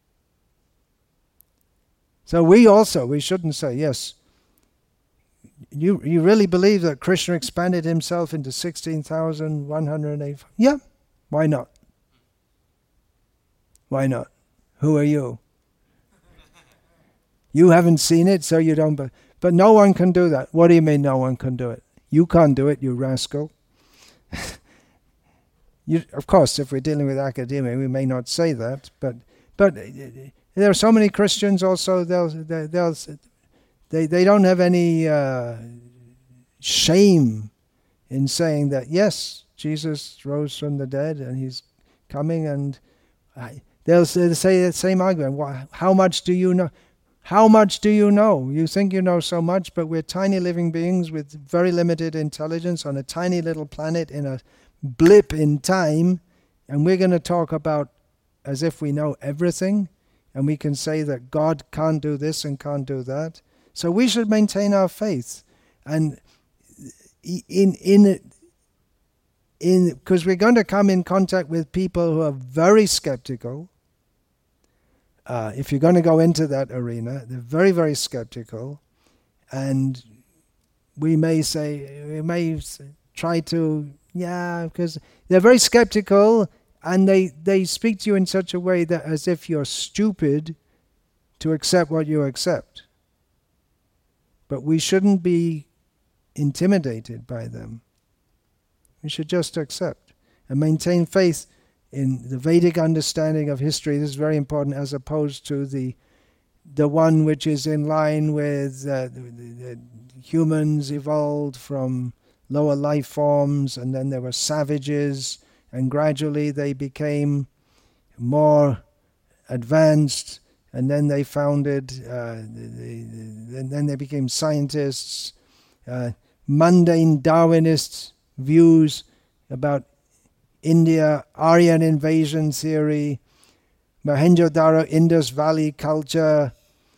So we also, we shouldn't say, yes, you you really believe that Krishna expanded himself into sixteen thousand one hundred eight? Yeah, why not? Why not? Who are you? You haven't seen it, so you don't. But, but no one can do that. What do you mean no one can do it? You can't do it, you rascal. you, of course, if we're dealing with academia, we may not say that. But but there are so many Christians also. They'll they'll, they'll they they don't have any uh, shame in saying that yes, Jesus rose from the dead and he's coming, and I, they'll say, say the same argument. Well, how much do you know? How much do you know? You think you know so much, but we're tiny living beings with very limited intelligence on a tiny little planet in a blip in time, and we're going to talk about as if we know everything, and we can say that God can't do this and can't do that. So we should maintain our faith, and in in in because we're going to come in contact with people who are very skeptical. Uh, if you're going to go into that arena, they're very, very skeptical, and we may say, we may try to, yeah, because they're very skeptical, and they, they speak to you in such a way that as if you're stupid to accept what you accept. But we shouldn't be intimidated by them. We should just accept and maintain faith in the Vedic understanding of history. This is very important, as opposed to the the one which is in line with uh, the, the, the humans evolved from lower life forms, and then there were savages, and gradually they became more advanced, and then they founded, uh, the, the, and then they became scientists, uh, mundane Darwinist views about India, Aryan invasion theory, Mohenjo-daro, Indus Valley culture.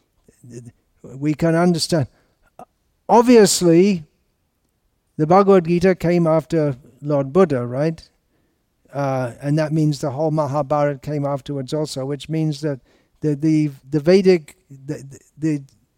We can understand. Obviously, the Bhagavad Gita came after Lord Buddha, right? Uh, and that means the whole Mahabharata came afterwards also, which means that the the, the Vedic, the, the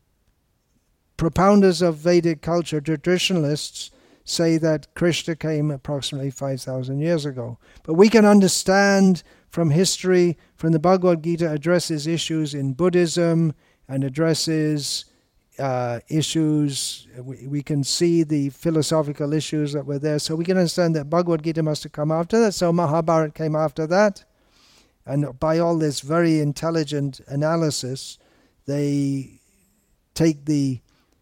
propounders of Vedic culture, traditionalists, say that Krishna came approximately five thousand years ago. But we can understand from history, from the Bhagavad Gita addresses issues in Buddhism and addresses uh, issues, we, we can see the philosophical issues that were there. So we can understand that Bhagavad Gita must have come after that, so Mahabharata came after that. And by all this very intelligent analysis, they take the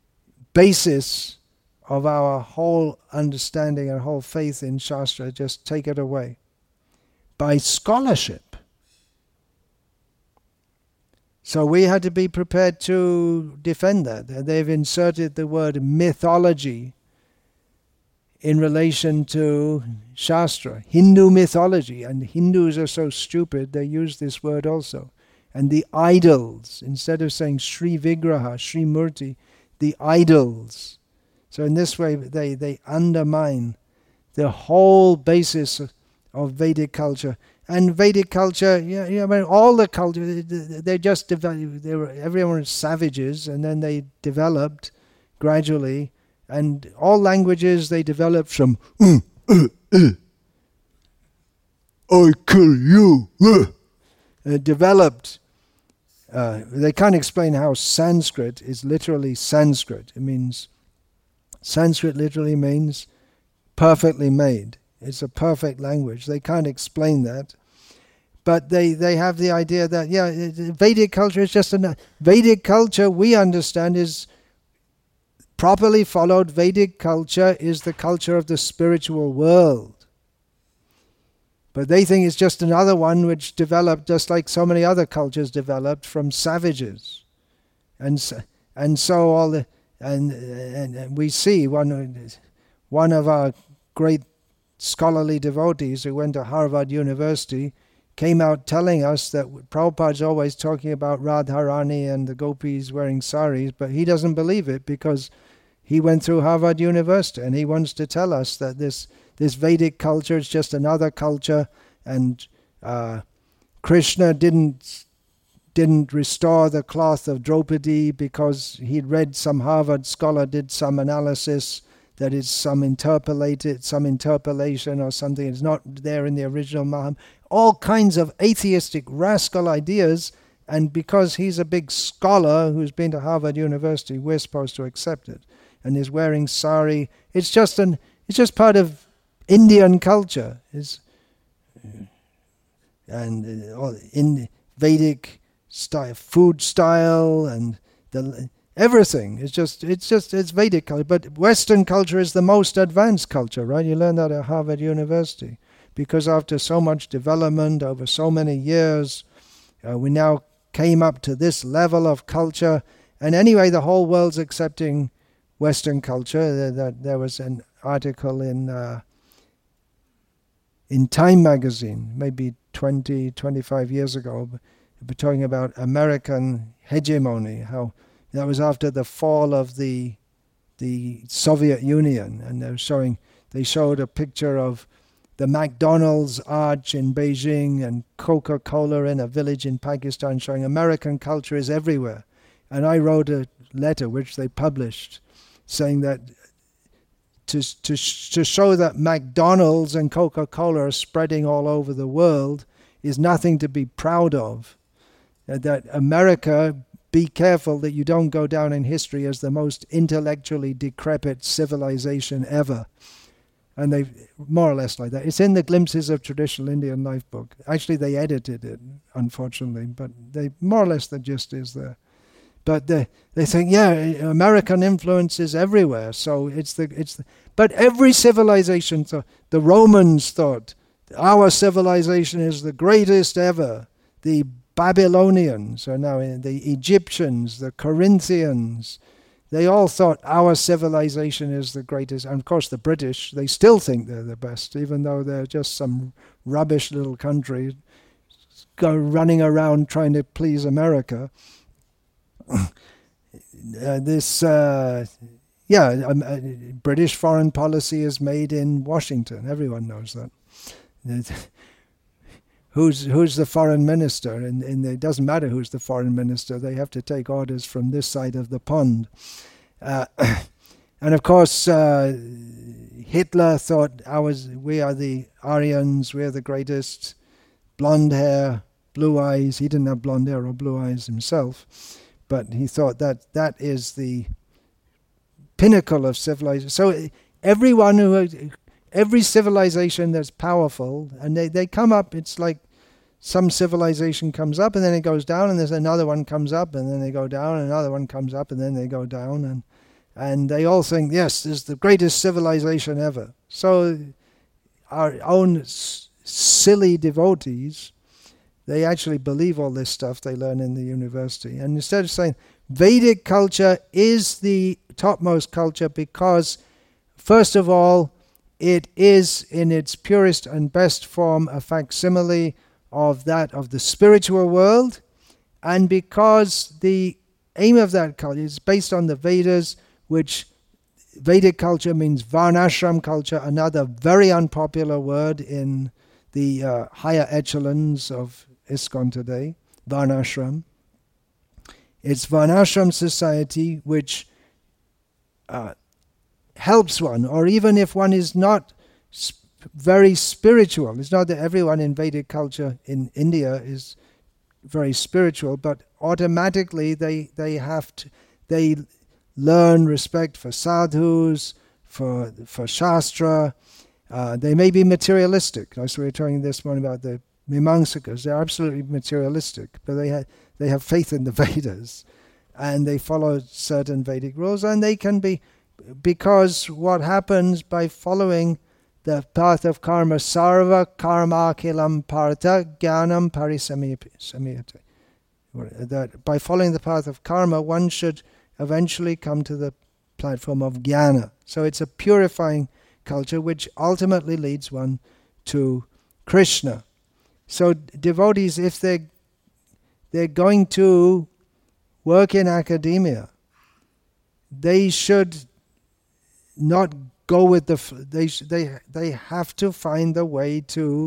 basis of our whole understanding and whole faith in Shastra, just take it away. By scholarship. So we had to be prepared to defend that. They've inserted the word mythology in relation to Shastra, Hindu mythology, and Hindus are so stupid, they use this word also. And the idols, instead of saying Sri Vigraha, Sri Murti, the idols. So in this way, they, they undermine the whole basis of, of Vedic culture. And Vedic culture, yeah, yeah, I mean, all the culture, they just developed, they were, everyone was savages, and then they developed gradually. And all languages, they developed from, uh, uh, uh, I kill you, uh, uh, developed. Uh, they can't explain how Sanskrit is literally Sanskrit. It means, Sanskrit literally means perfectly made. It's a perfect language. They can't explain that. But they, they have the idea that, yeah, Vedic culture is just a... Vedic culture, we understand, is properly followed. Vedic culture is the culture of the spiritual world. But they think it's just another one which developed just like so many other cultures developed from savages. And so, and so all the and, and, and we see one one of our great scholarly devotees who went to Harvard University came out telling us that Prabhupada's always talking about Radharani and the gopis wearing saris, but he doesn't believe it because he went through Harvard University and he wants to tell us that this this Vedic culture is just another culture, and uh, Krishna didn't didn't restore the cloth of Draupadi because he'd read some Harvard scholar did some analysis that it's some interpolated, some interpolation or something. It's not there in the original Mahabharata. All kinds of atheistic, rascal ideas, and because he's a big scholar who's been to Harvard University, we're supposed to accept it. And is wearing sari. It's just an. It's just part of Indian culture. Is and uh, all in Vedic style, food style, and the. Everything is just, it's just, it's Vedic culture. But Western culture is the most advanced culture, right? You learn that at Harvard University. Because after so much development over so many years, uh, we now came up to this level of culture. And anyway, the whole world's accepting Western culture. There, there, there was an article in uh, in Time magazine, maybe twenty, twenty-five years ago, talking about American hegemony, how that was after the fall of the the Soviet Union, and they were showing they showed a picture of the McDonald's arch in Beijing and Coca-Cola in a village in Pakistan, showing American culture is everywhere. And I wrote a letter which they published, saying that to to to show that McDonald's and Coca-Cola are spreading all over the world is nothing to be proud of. Uh, that America. Be careful that you don't go down in history as the most intellectually decrepit civilization ever. And they more or less like that. It's in the Glimpses of Traditional Indian Life book. Actually, they edited it, unfortunately, but they more or less the gist is there. But they they think, yeah, American influence is everywhere. So it's the it's. The, but every civilization, thought, the Romans thought, our civilization is the greatest ever. The Babylonians are now in the Egyptians, the Corinthians. They all thought our civilization is the greatest. And of course the British, they still think they're the best, even though they're just some rubbish little country go running around trying to please America. uh, this, uh, yeah, um, uh, British foreign policy is made in Washington. Everyone knows that. Who's who's the foreign minister? And, and it doesn't matter who's the foreign minister. They have to take orders from this side of the pond. Uh, and of course, uh, Hitler thought ours, we are the Aryans, we're the greatest. Blonde hair, blue eyes. He didn't have blonde hair or blue eyes himself, but he thought that that is the pinnacle of civilization. So everyone who... Every civilization that's powerful, and they, they come up, it's like some civilization comes up and then it goes down, and there's another one comes up and then they go down, and another one comes up and then they go down, and and they all think, yes, this is the greatest civilization ever. So our own s- silly devotees, they actually believe all this stuff they learn in the university. And instead of saying Vedic culture is the topmost culture because, first of all, it is in its purest and best form a facsimile of that of the spiritual world, and because the aim of that culture is based on the Vedas, which Vedic culture means Varnashram culture, another very unpopular word in the uh, higher echelons of ISKCON today, Varnashram. It's Varnashram society which uh, helps one, or even if one is not sp- very spiritual. It's not that everyone in Vedic culture in India is very spiritual, but automatically they they have to they learn respect for sadhus, for for shastra. Uh, they may be materialistic. As we were talking this morning about the Mimamsakas, they're absolutely materialistic, but they have they have faith in the Vedas, and they follow certain Vedic rules, and they can be. Because what happens by following the path of karma, sarva karma kilam partha jnanam parisamyate. That by following the path of karma, one should eventually come to the platform of jnana. So it's a purifying culture which ultimately leads one to Krishna. So devotees, if they they're going to work in academia, they should not go with the. They they they have to find a way to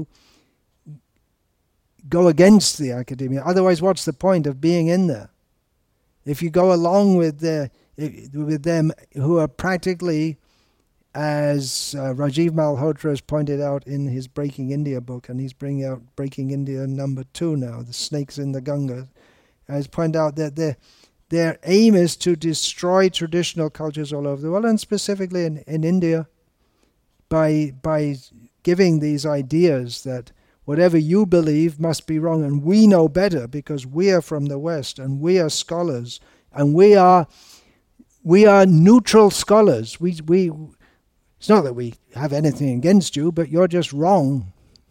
go against the academia. Otherwise, what's the point of being in there? If you go along with the with them who are practically, as uh, Rajiv Malhotra has pointed out in his Breaking India book, and he's bringing out Breaking India number two now, The Snakes in the Ganga, has pointed out that their their aim is to destroy traditional cultures all over the world, and specifically in, in India, by by giving these ideas that whatever you believe must be wrong, and we know better because we are from the West, and we are scholars, and we are we are neutral scholars. We we it's not that we have anything against you, but you're just wrong.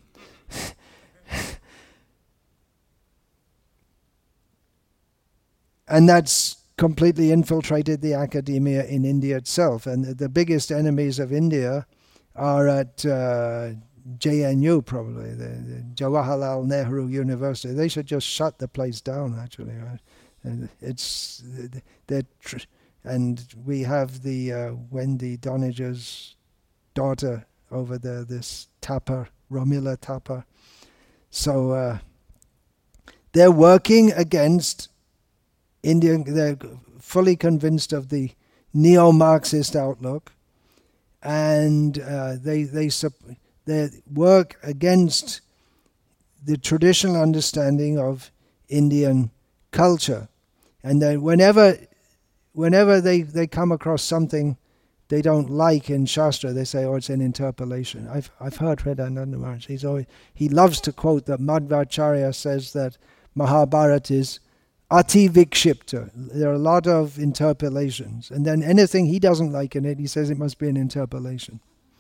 And that's completely infiltrated the academia in India itself. And the, the biggest enemies of India are at uh, J N U, probably, the, the Jawaharlal Nehru University. They should just shut the place down, actually. Right? And it's they're tr- and we have the uh, Wendy Doniger's daughter over there, this Thapar, Romila Thapar. So uh, they're working against Indian. They're fully convinced of the neo-Marxist outlook, and uh, they they they work against the traditional understanding of Indian culture. And then whenever whenever they, they come across something they don't like in Shastra, they say, oh, it's an interpolation. I've I've heard Hridayananda Maharaj. He's always he loves to quote that Madhvacharya says that Mahabharata is ati vikshipta. There are a lot of interpolations. And then anything he doesn't like in it, he says it must be an interpolation.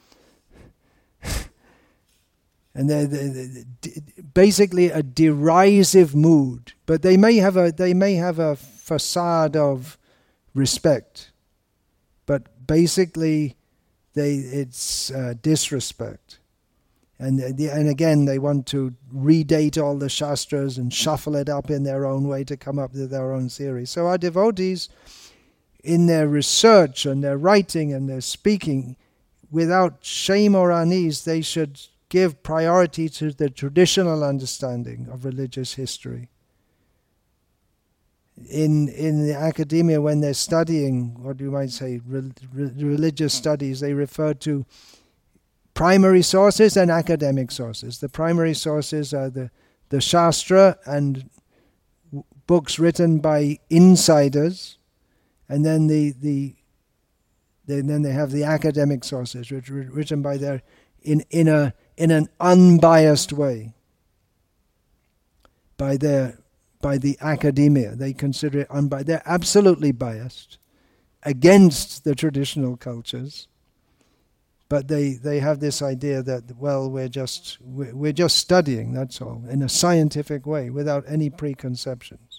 And they're, they're, they're basically a derisive mood, but they may have a they may have a facade of respect, but basically, they it's uh, disrespect, and the, and again they want to redate all the shastras and shuffle it up in their own way to come up with their own theory. So our devotees, in their research and their writing and their speaking, without shame or unease, they should give priority to the traditional understanding of religious history. In in the academia, when they're studying, what you might say, re, re, religious studies, they refer to primary sources and academic sources. The primary sources are the, the Shastra and w- books written by insiders, and then the the they, then they have the academic sources, which are written by their in in a in an unbiased way by their by the academia. They consider it unbiased. They're absolutely biased against the traditional cultures, but they, they have this idea that, well, we're just we're, we're just studying, that's all, in a scientific way, without any preconceptions.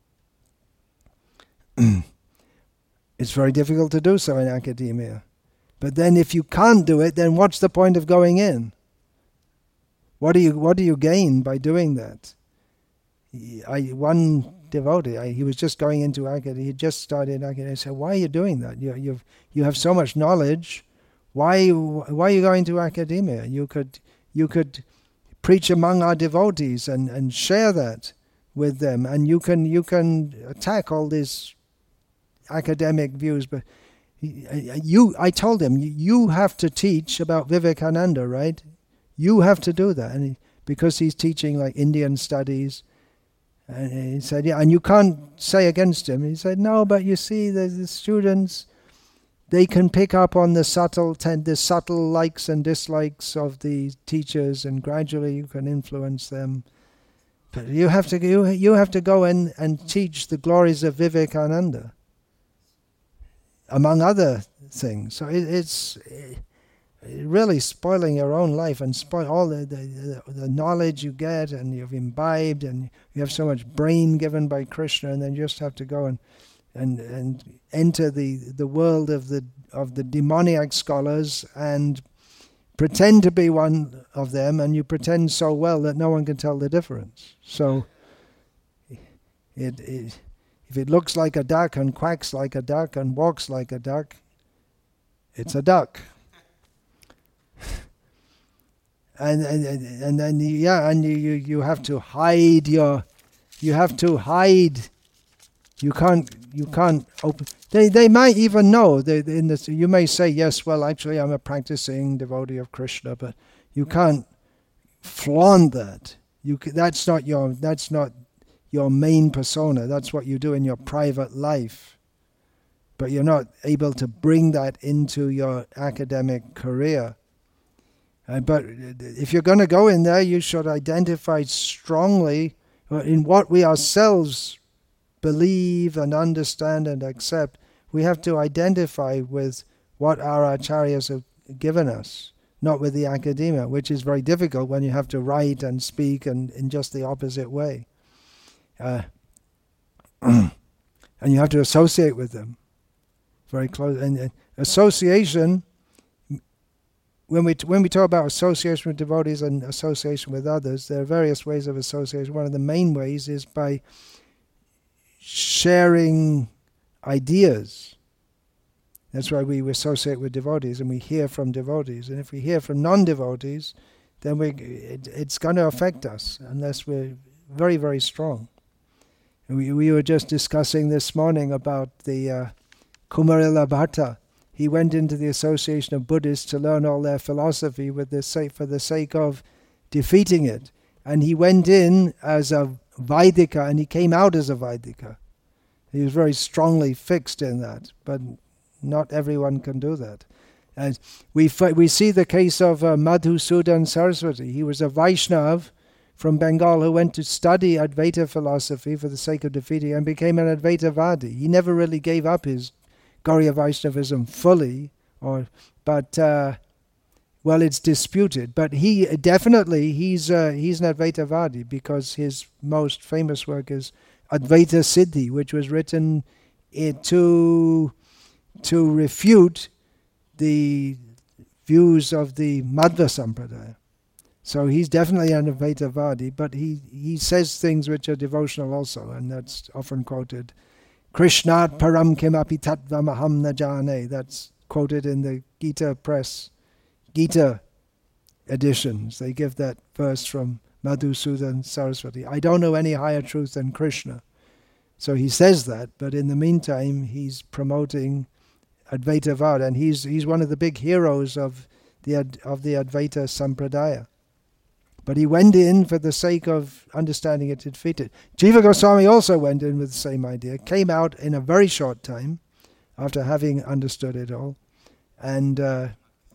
It's very difficult to do so in academia. But then if you can't do it, then what's the point of going in? What do you what do you gain by doing that? I, one devotee, I, he was just going into academia, he just started academia. I said, why are you doing that? You you've, you have so much knowledge. Why why are you going to academia? You could you could preach among our devotees and, and share that with them, and you can you can attack all these academic views. But you, I told him, you have to teach about Vivekananda, right? You have to do that, and he, because he's teaching like Indian studies. And he said, yeah, and you can't say against him. He said, no, but you see, the, the students, they can pick up on the subtle, ten, the subtle likes and dislikes of the teachers, and gradually you can influence them. But you have to, you, you have to go in and teach the glories of Vivekananda, among other things. So it, it's, really spoiling your own life and spoil all the, the, the knowledge you get, and you've imbibed, and you have so much brain given by Krishna, and then you just have to go and and and enter the, the world of the of the demoniac scholars and pretend to be one of them, and you pretend so well that no one can tell the difference. So it, it if it looks like a duck and quacks like a duck and walks like a duck, it's a duck. and, and and then yeah, and you, you, you have to hide your, you have to hide. You can't you can't open. They they might even know. They in this, you may say, yes, well, actually, I'm a practicing devotee of Krishna, but you can't flaunt that. You that's not your that's not your main persona. That's what you do in your private life. But you're not able to bring that into your academic career. Uh, but if you're going to go in there, you should identify strongly in what we ourselves believe and understand and accept. We have to identify with what our acharyas have given us, not with the academia, which is very difficult when you have to write and speak and in just the opposite way. Uh, and you have to associate with them very close. And uh, association, when we t- when we talk about association with devotees and association with others, there are various ways of association. One of the main ways is by sharing ideas. That's why we associate with devotees and we hear from devotees. And if we hear from non-devotees, then we it, it's going to affect us unless we're very, very strong. And we, we were just discussing this morning about the uh, Kumarila Bhatta. He went into the Association of Buddhists to learn all their philosophy with the sake, for the sake of defeating it. And he went in as a Vaidika and he came out as a Vaidika. He was very strongly fixed in that, but not everyone can do that. And we we see the case of uh, Madhusudan Saraswati. He was a Vaishnav from Bengal who went to study Advaita philosophy for the sake of defeating and became an Advaitavadi. He never really gave up his Gauriya Vaishnavism fully, or but uh, well, it's disputed. But he definitely he's uh, he's an Advaitavadi because his most famous work is Advaita Siddhi, which was written uh, to to refute the views of the Madhva Sampradaya. So he's definitely an Advaitavadi, but he, he says things which are devotional also, and that's often quoted. Krishnat param kimapi tattvamaham na jane. That's quoted in the Gita Press, Gita editions. They give that verse from Madhusudan Saraswati. I don't know any higher truth than Krishna. So he says that, but in the meantime, he's promoting Advaitavada, and he's he's one of the big heroes of the of the Advaita Sampradaya. But he went in for the sake of understanding it to defeat it. Jiva Goswami also went in with the same idea, came out in a very short time after having understood it all. And uh,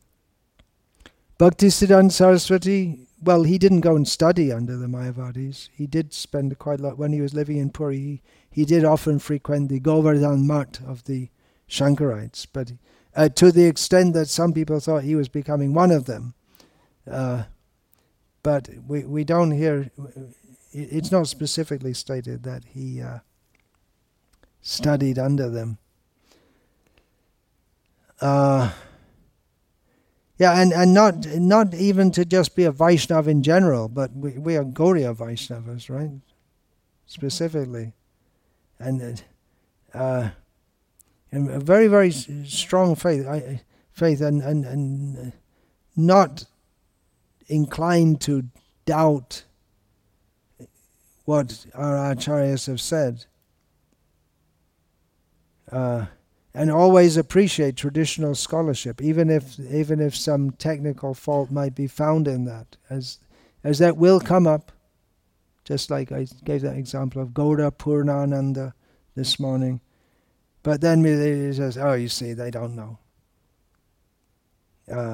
Bhaktisiddhanta Saraswati, well, he didn't go and study under the Mayavadis. He did spend quite a lot, when he was living in Puri, he, he did often frequent the Govardhan Mutt of the Shankarites, but uh, to the extent that some people thought he was becoming one of them. Uh, But we, we don't hear, it's not specifically stated that he uh, studied under them. Uh, yeah, and, and not not even to just be a Vaishnava in general, but we, we are Gauriya Vaishnavas, right? Specifically. And uh, and a very, very strong faith, I, faith and, and, and not inclined to doubt what our acharyas have said, uh, and always appreciate traditional scholarship, even if even if some technical fault might be found in that, as as that will come up. Just like I gave that example of Gaura Purnananda this morning, but then it says, "Oh, you see, they don't know." Uh,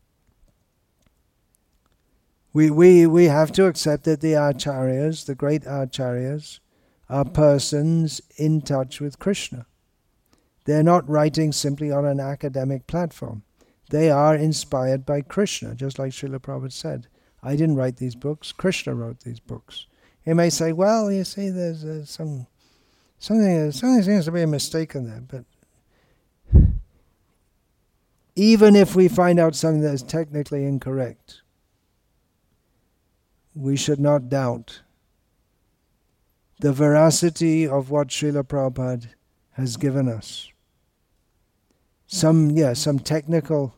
We, we we have to accept that the acharyas, the great acharyas, are persons in touch with Krishna. They're not writing simply on an academic platform. they are inspired by Krishna, just like Srila Prabhupada said. I didn't write these books, Krishna wrote these books. He may say, well, you see, there's uh, some something, something seems to be a mistake in there, but even if we find out something that is technically incorrect, we should not doubt the veracity of what Srila Prabhupada has given us. Some, yeah, some technical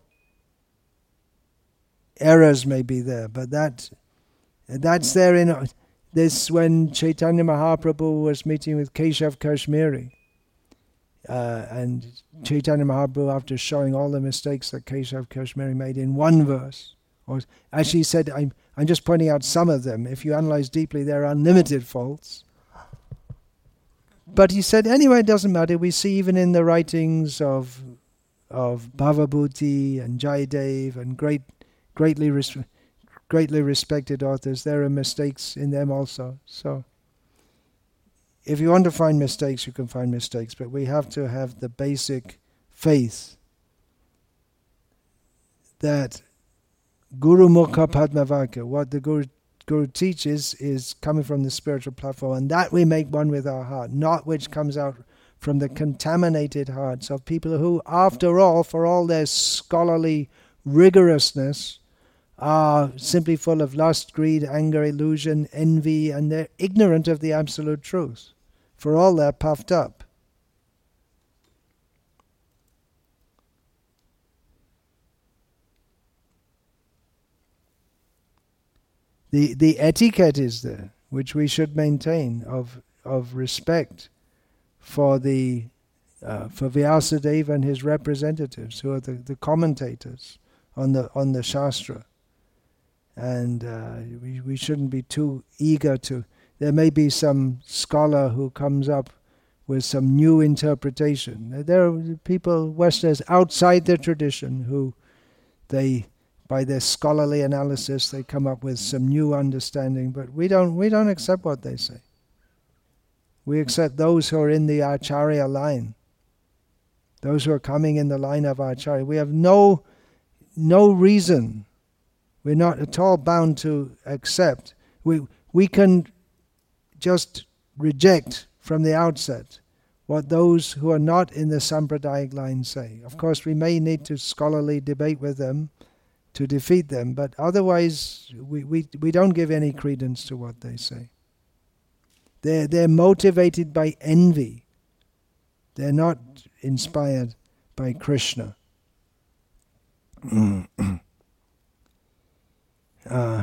errors may be there, but that that's there in this. When Chaitanya Mahaprabhu was meeting with Keshav Kashmiri, uh, and Chaitanya Mahaprabhu, after showing all the mistakes that Keshav Kashmiri made in one verse, or actually said, I'm, I'm just pointing out some of them. If you analyze deeply, there are unlimited faults. But he said, anyway, it doesn't matter. We see even in the writings of of Bhavabhuti and Jayadev and great, greatly res- greatly respected authors, there are mistakes in them also. So, if you want to find mistakes, you can find mistakes. But we have to have the basic faith that Guru Mukha Padmavaka, what the Guru Guru teaches, is coming from the spiritual platform, and that we make one with our heart, not which comes out from the contaminated hearts of people who, after all, for all their scholarly rigorousness, are simply full of lust, greed, anger, illusion, envy, and they're ignorant of the absolute truth. For all they're puffed up. The the etiquette is there, which we should maintain, of of respect for the uh, for Vyasadeva and his representatives, who are the, the commentators on the on the Shastra. And uh, we we shouldn't be too eager to. There may be some scholar who comes up with some new interpretation. There are people, Westerners, outside the tradition who they, by their scholarly analysis, they come up with some new understanding. But we don't we don't accept what they say. We accept those who are in the Acharya line, those who are coming in the line of Acharya. We have no no reason. We're not at all bound to accept. We we can just reject from the outset what those who are not in the Sampradayic line say. Of course, we may need to scholarly debate with them to defeat them, but otherwise we, we, we don't give any credence to what they say. They're, they're motivated by envy. They're not inspired by Krishna. uh,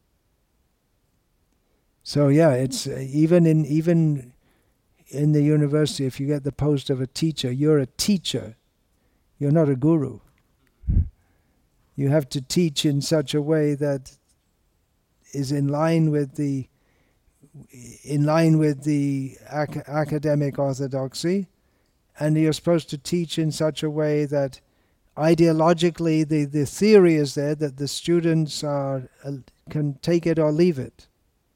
so yeah, it's uh, even in even in the university, if you get the post of a teacher, you're a teacher. You're not a guru. You have to teach in such a way that is in line with the in line with the ac- academic orthodoxy, and you're supposed to teach in such a way that ideologically the, the theory is there that the students are uh, can take it or leave it.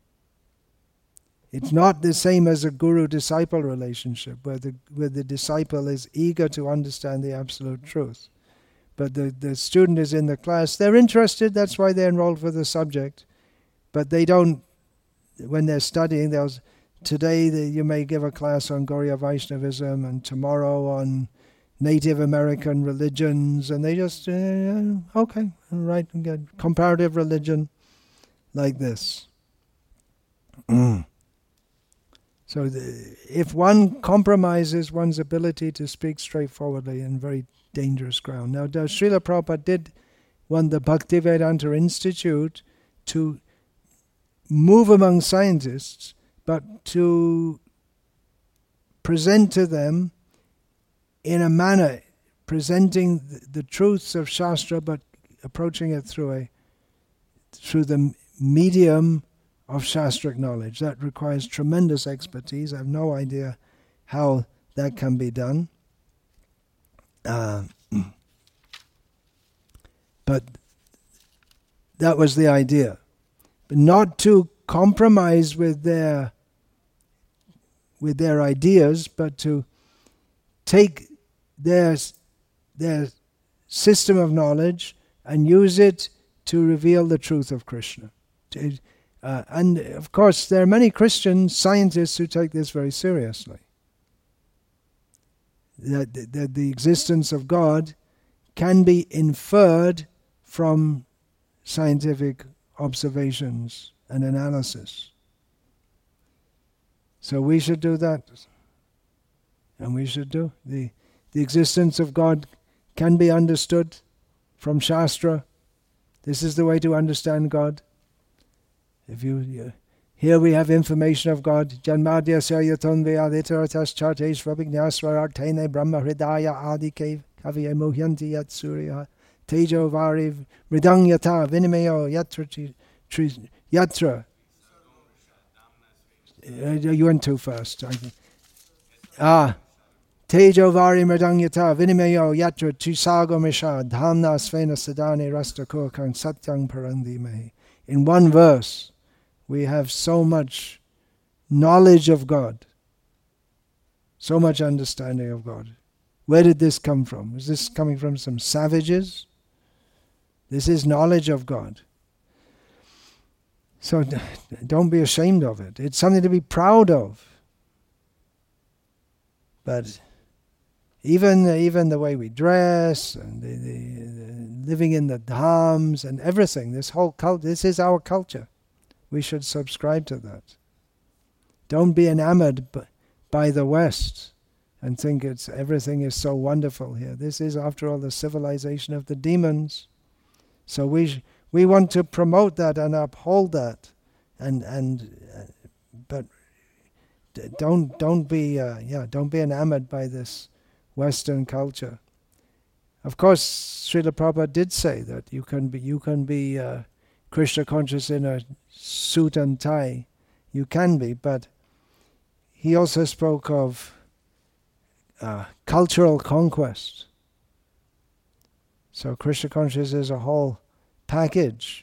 It's not the same as a guru-disciple relationship where the where the disciple is eager to understand the absolute truth. But the, the student is in the class, they're interested, that's why they're enrolled for the subject. But they don't, when they're studying, they'll, today they, you may give a class on Gauriya Vaishnavism and tomorrow on Native American religions, and they just, uh, okay, right, and get comparative religion like this. Mm. So the, if one compromises one's ability to speak straightforwardly in very dangerous ground. Now, Srila Prabhupada did want the Bhaktivedanta Institute to move among scientists, but to present to them in a manner, presenting the, the truths of Shastra, but approaching it through a through the medium of Shastric knowledge. That requires tremendous expertise. I have no idea how that can be done. Uh, but that was the idea. But not to compromise with their with their ideas, but to take their their system of knowledge and use it to reveal the truth of Krishna. To, uh, and of course, there are many Christian scientists who take this very seriously. That the, the, the existence of God can be inferred from scientific observations and analysis. So we should do that. And we should do. The, the existence of God can be understood from Shastra. This is the way to understand God. If you, you here we have information of God. Janmadya Saryaton Vyaditaratas Chartesh Vabhignaswarartene Brahma Hridaya Adi Kav Kaviya Muhyanti Yat Surya Tejo Vari Mridangyata Vinimayo Yatra Yatra. You went too fast. Ah. Tejo Vari Mridangyata Vinimayo Yatra Chisago Misha Dhamna Svena Sadani Rastakurkang Satyang Parandi Mehi. In one verse, we have so much knowledge of God, so much understanding of God. Where did this come from? Is this coming from some savages? This is knowledge of God. So don't be ashamed of it. It's something to be proud of. But even even the way we dress and the, the, the living in the dhams and everything, this whole cult, this is our culture. We should subscribe to that. Don't be enamored b- by the West and think it's everything is so wonderful here. This is, after all, the civilization of the demons. So we sh- we want to promote that and uphold that, and and uh, but d- don't don't be uh, yeah don't be enamored by this Western culture. Of course, Srila Prabhupada did say that you can be you can be uh, Krishna conscious in a suit and tie. You can be, but he also spoke of uh, cultural conquest. So Krishna consciousness is a whole package.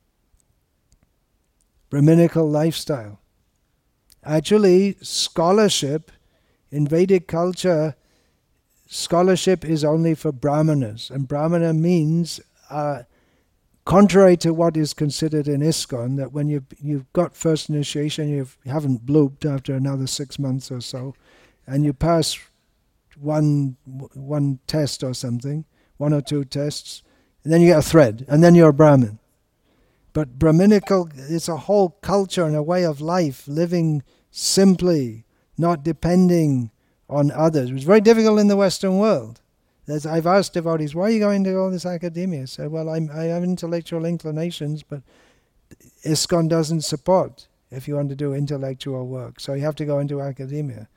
Brahminical lifestyle. Actually, scholarship in Vedic culture, scholarship is only for brahmanas, and brahmana means, uh, contrary to what is considered in ISKCON, that when you you've got first initiation, you've, you haven't blooped after another six months or so, and you pass one one test or something, one or two tests, and then you get a thread, and then you're a Brahmin. But Brahminical, it's a whole culture and a way of life, living simply, not depending on others. It was very difficult in the Western world. There's, I've asked devotees, why are you going to all this academia? I said, well, I'm, I have intellectual inclinations, but ISKCON doesn't support if you want to do intellectual work. So you have to go into academia.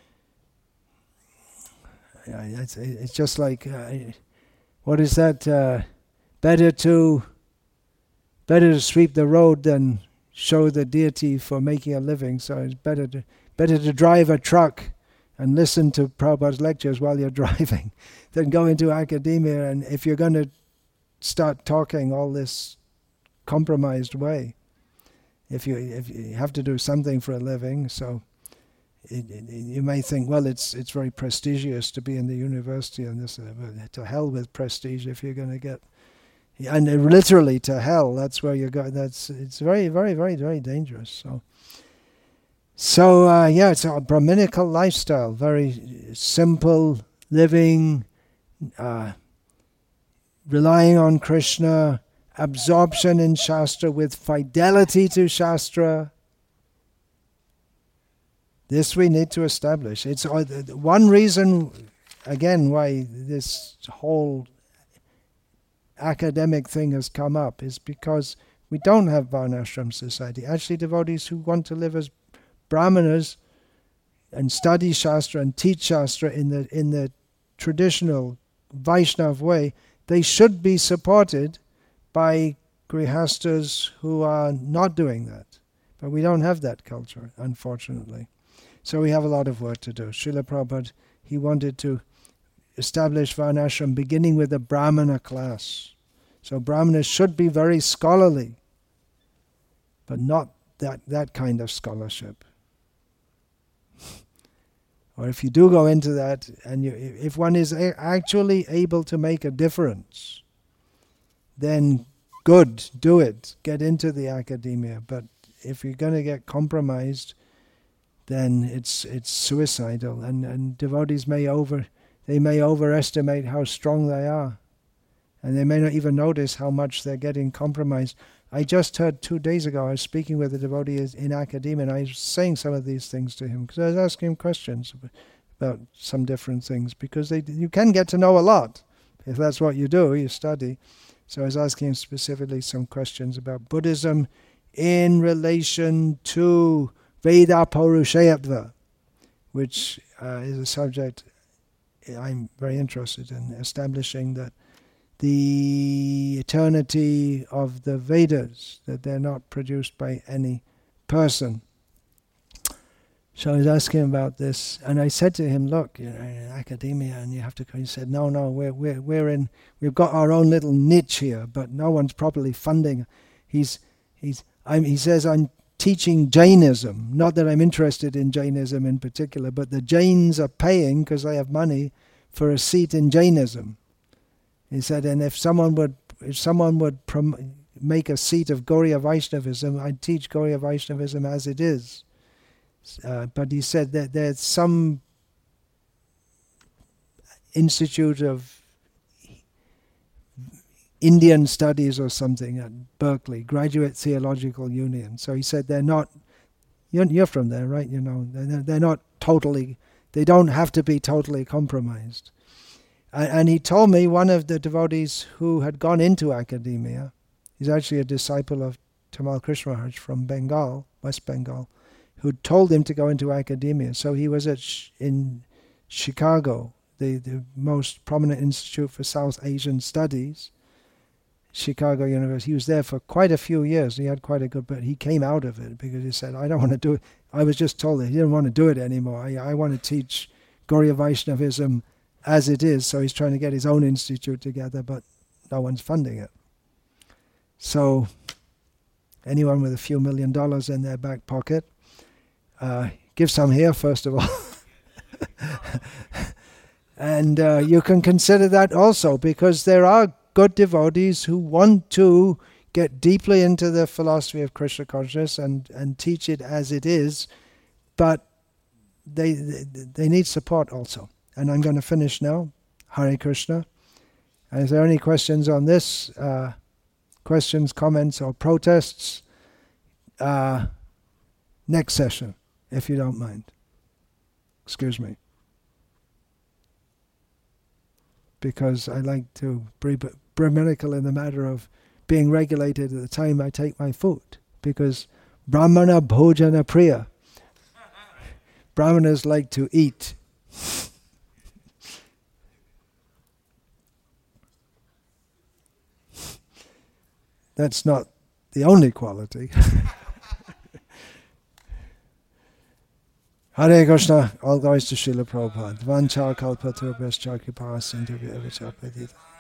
It's, it's just like, uh, what is that? Uh, better to better to sweep the road than show the deity for making a living. So it's better to better to drive a truck and listen to Prabhupada's lectures while you're driving than go into academia. And if you're going to start talking all this compromised way, if you if you have to do something for a living, so it, it, you may think, well, it's it's very prestigious to be in the university, and this uh, to hell with prestige if you're going to get, and literally to hell. That's where you go. That's it's very very very very dangerous. So. So, uh, yeah, it's a Brahminical lifestyle, very simple living, uh, relying on Krishna, absorption in Shastra with fidelity to Shastra. This we need to establish. It's uh, one reason, again, why this whole academic thing has come up is because we don't have Varnashram society. Actually, devotees who want to live as Brahmanas and study Shastra and teach Shastra in the in the traditional Vaishnav way, they should be supported by grihastas who are not doing that. But we don't have that culture, unfortunately. So we have a lot of work to do. Srila Prabhupada, he wanted to establish Varnashram beginning with a Brahmana class. So Brahmanas should be very scholarly, but not that, that kind of scholarship. Or if you do go into that, and you, if one is a- actually able to make a difference, then good, do it. Get into the academia. But if you're going to get compromised, then it's it's suicidal. And, and devotees may over they may overestimate how strong they are, and they may not even notice how much they're getting compromised. I just heard two days ago, I was speaking with a devotee in academia, and I was saying some of these things to him, because I was asking him questions about some different things, because they, you can get to know a lot, if that's what you do, you study. So I was asking him specifically some questions about Buddhism in relation to Veda Paurushayatva, which uh, is a subject I'm very interested in, establishing that the eternity of the Vedas, that they're not produced by any person. So I was asking him about this, and I said to him, "Look, you're in academia, and you have to." He said, "No, no, we're we're we're in. We've got our own little niche here, but no one's properly funding." He's he's. I'm, he says, "I'm teaching Jainism. Not that I'm interested in Jainism in particular, but the Jains are paying because they have money for a seat in Jainism." He said, and if someone would, if someone would prom- make a seat of Gauriya Vaishnavism, I'd teach Gauriya Vaishnavism as it is. Uh, but he said that there's some institute of Indian studies or something at Berkeley, Graduate Theological Union. So he said they're not. You're, you're from there, right? You know, they're, they're not totally. They don't have to be totally compromised. And he told me one of the devotees who had gone into academia, he's actually a disciple of Tamal Krishna Maharaj from Bengal, West Bengal, who told him to go into academia. So he was at sh- in Chicago, the, the most prominent institute for South Asian studies, Chicago University. He was there for quite a few years. He had quite a good, but he came out of it because he said, I don't want to do it. I was just told that he didn't want to do it anymore. I, I want to teach Gauriya Vaishnavism as it is, so he's trying to get his own institute together, but no one's funding it. So anyone with a few million dollars in their back pocket, uh, give some here first of all. And uh, you can consider that also, because there are good devotees who want to get deeply into the philosophy of Krishna consciousness and, and teach it as it is, but they, they they need support also. And I'm going to finish now. Hare Krishna. And is there any questions on this? Uh, questions, comments, or protests? Uh, next session, if you don't mind. Excuse me. Because I like to be Brahminical in the matter of being regulated at the time I take my food. Because Brahmana Bhojana Priya. Brahmanas like to eat. That's not the only quality. Hare Krishna, all glories to Srila Prabhupada. Vancha kalpatarubhyascha kripa sindhubhya vicha padita.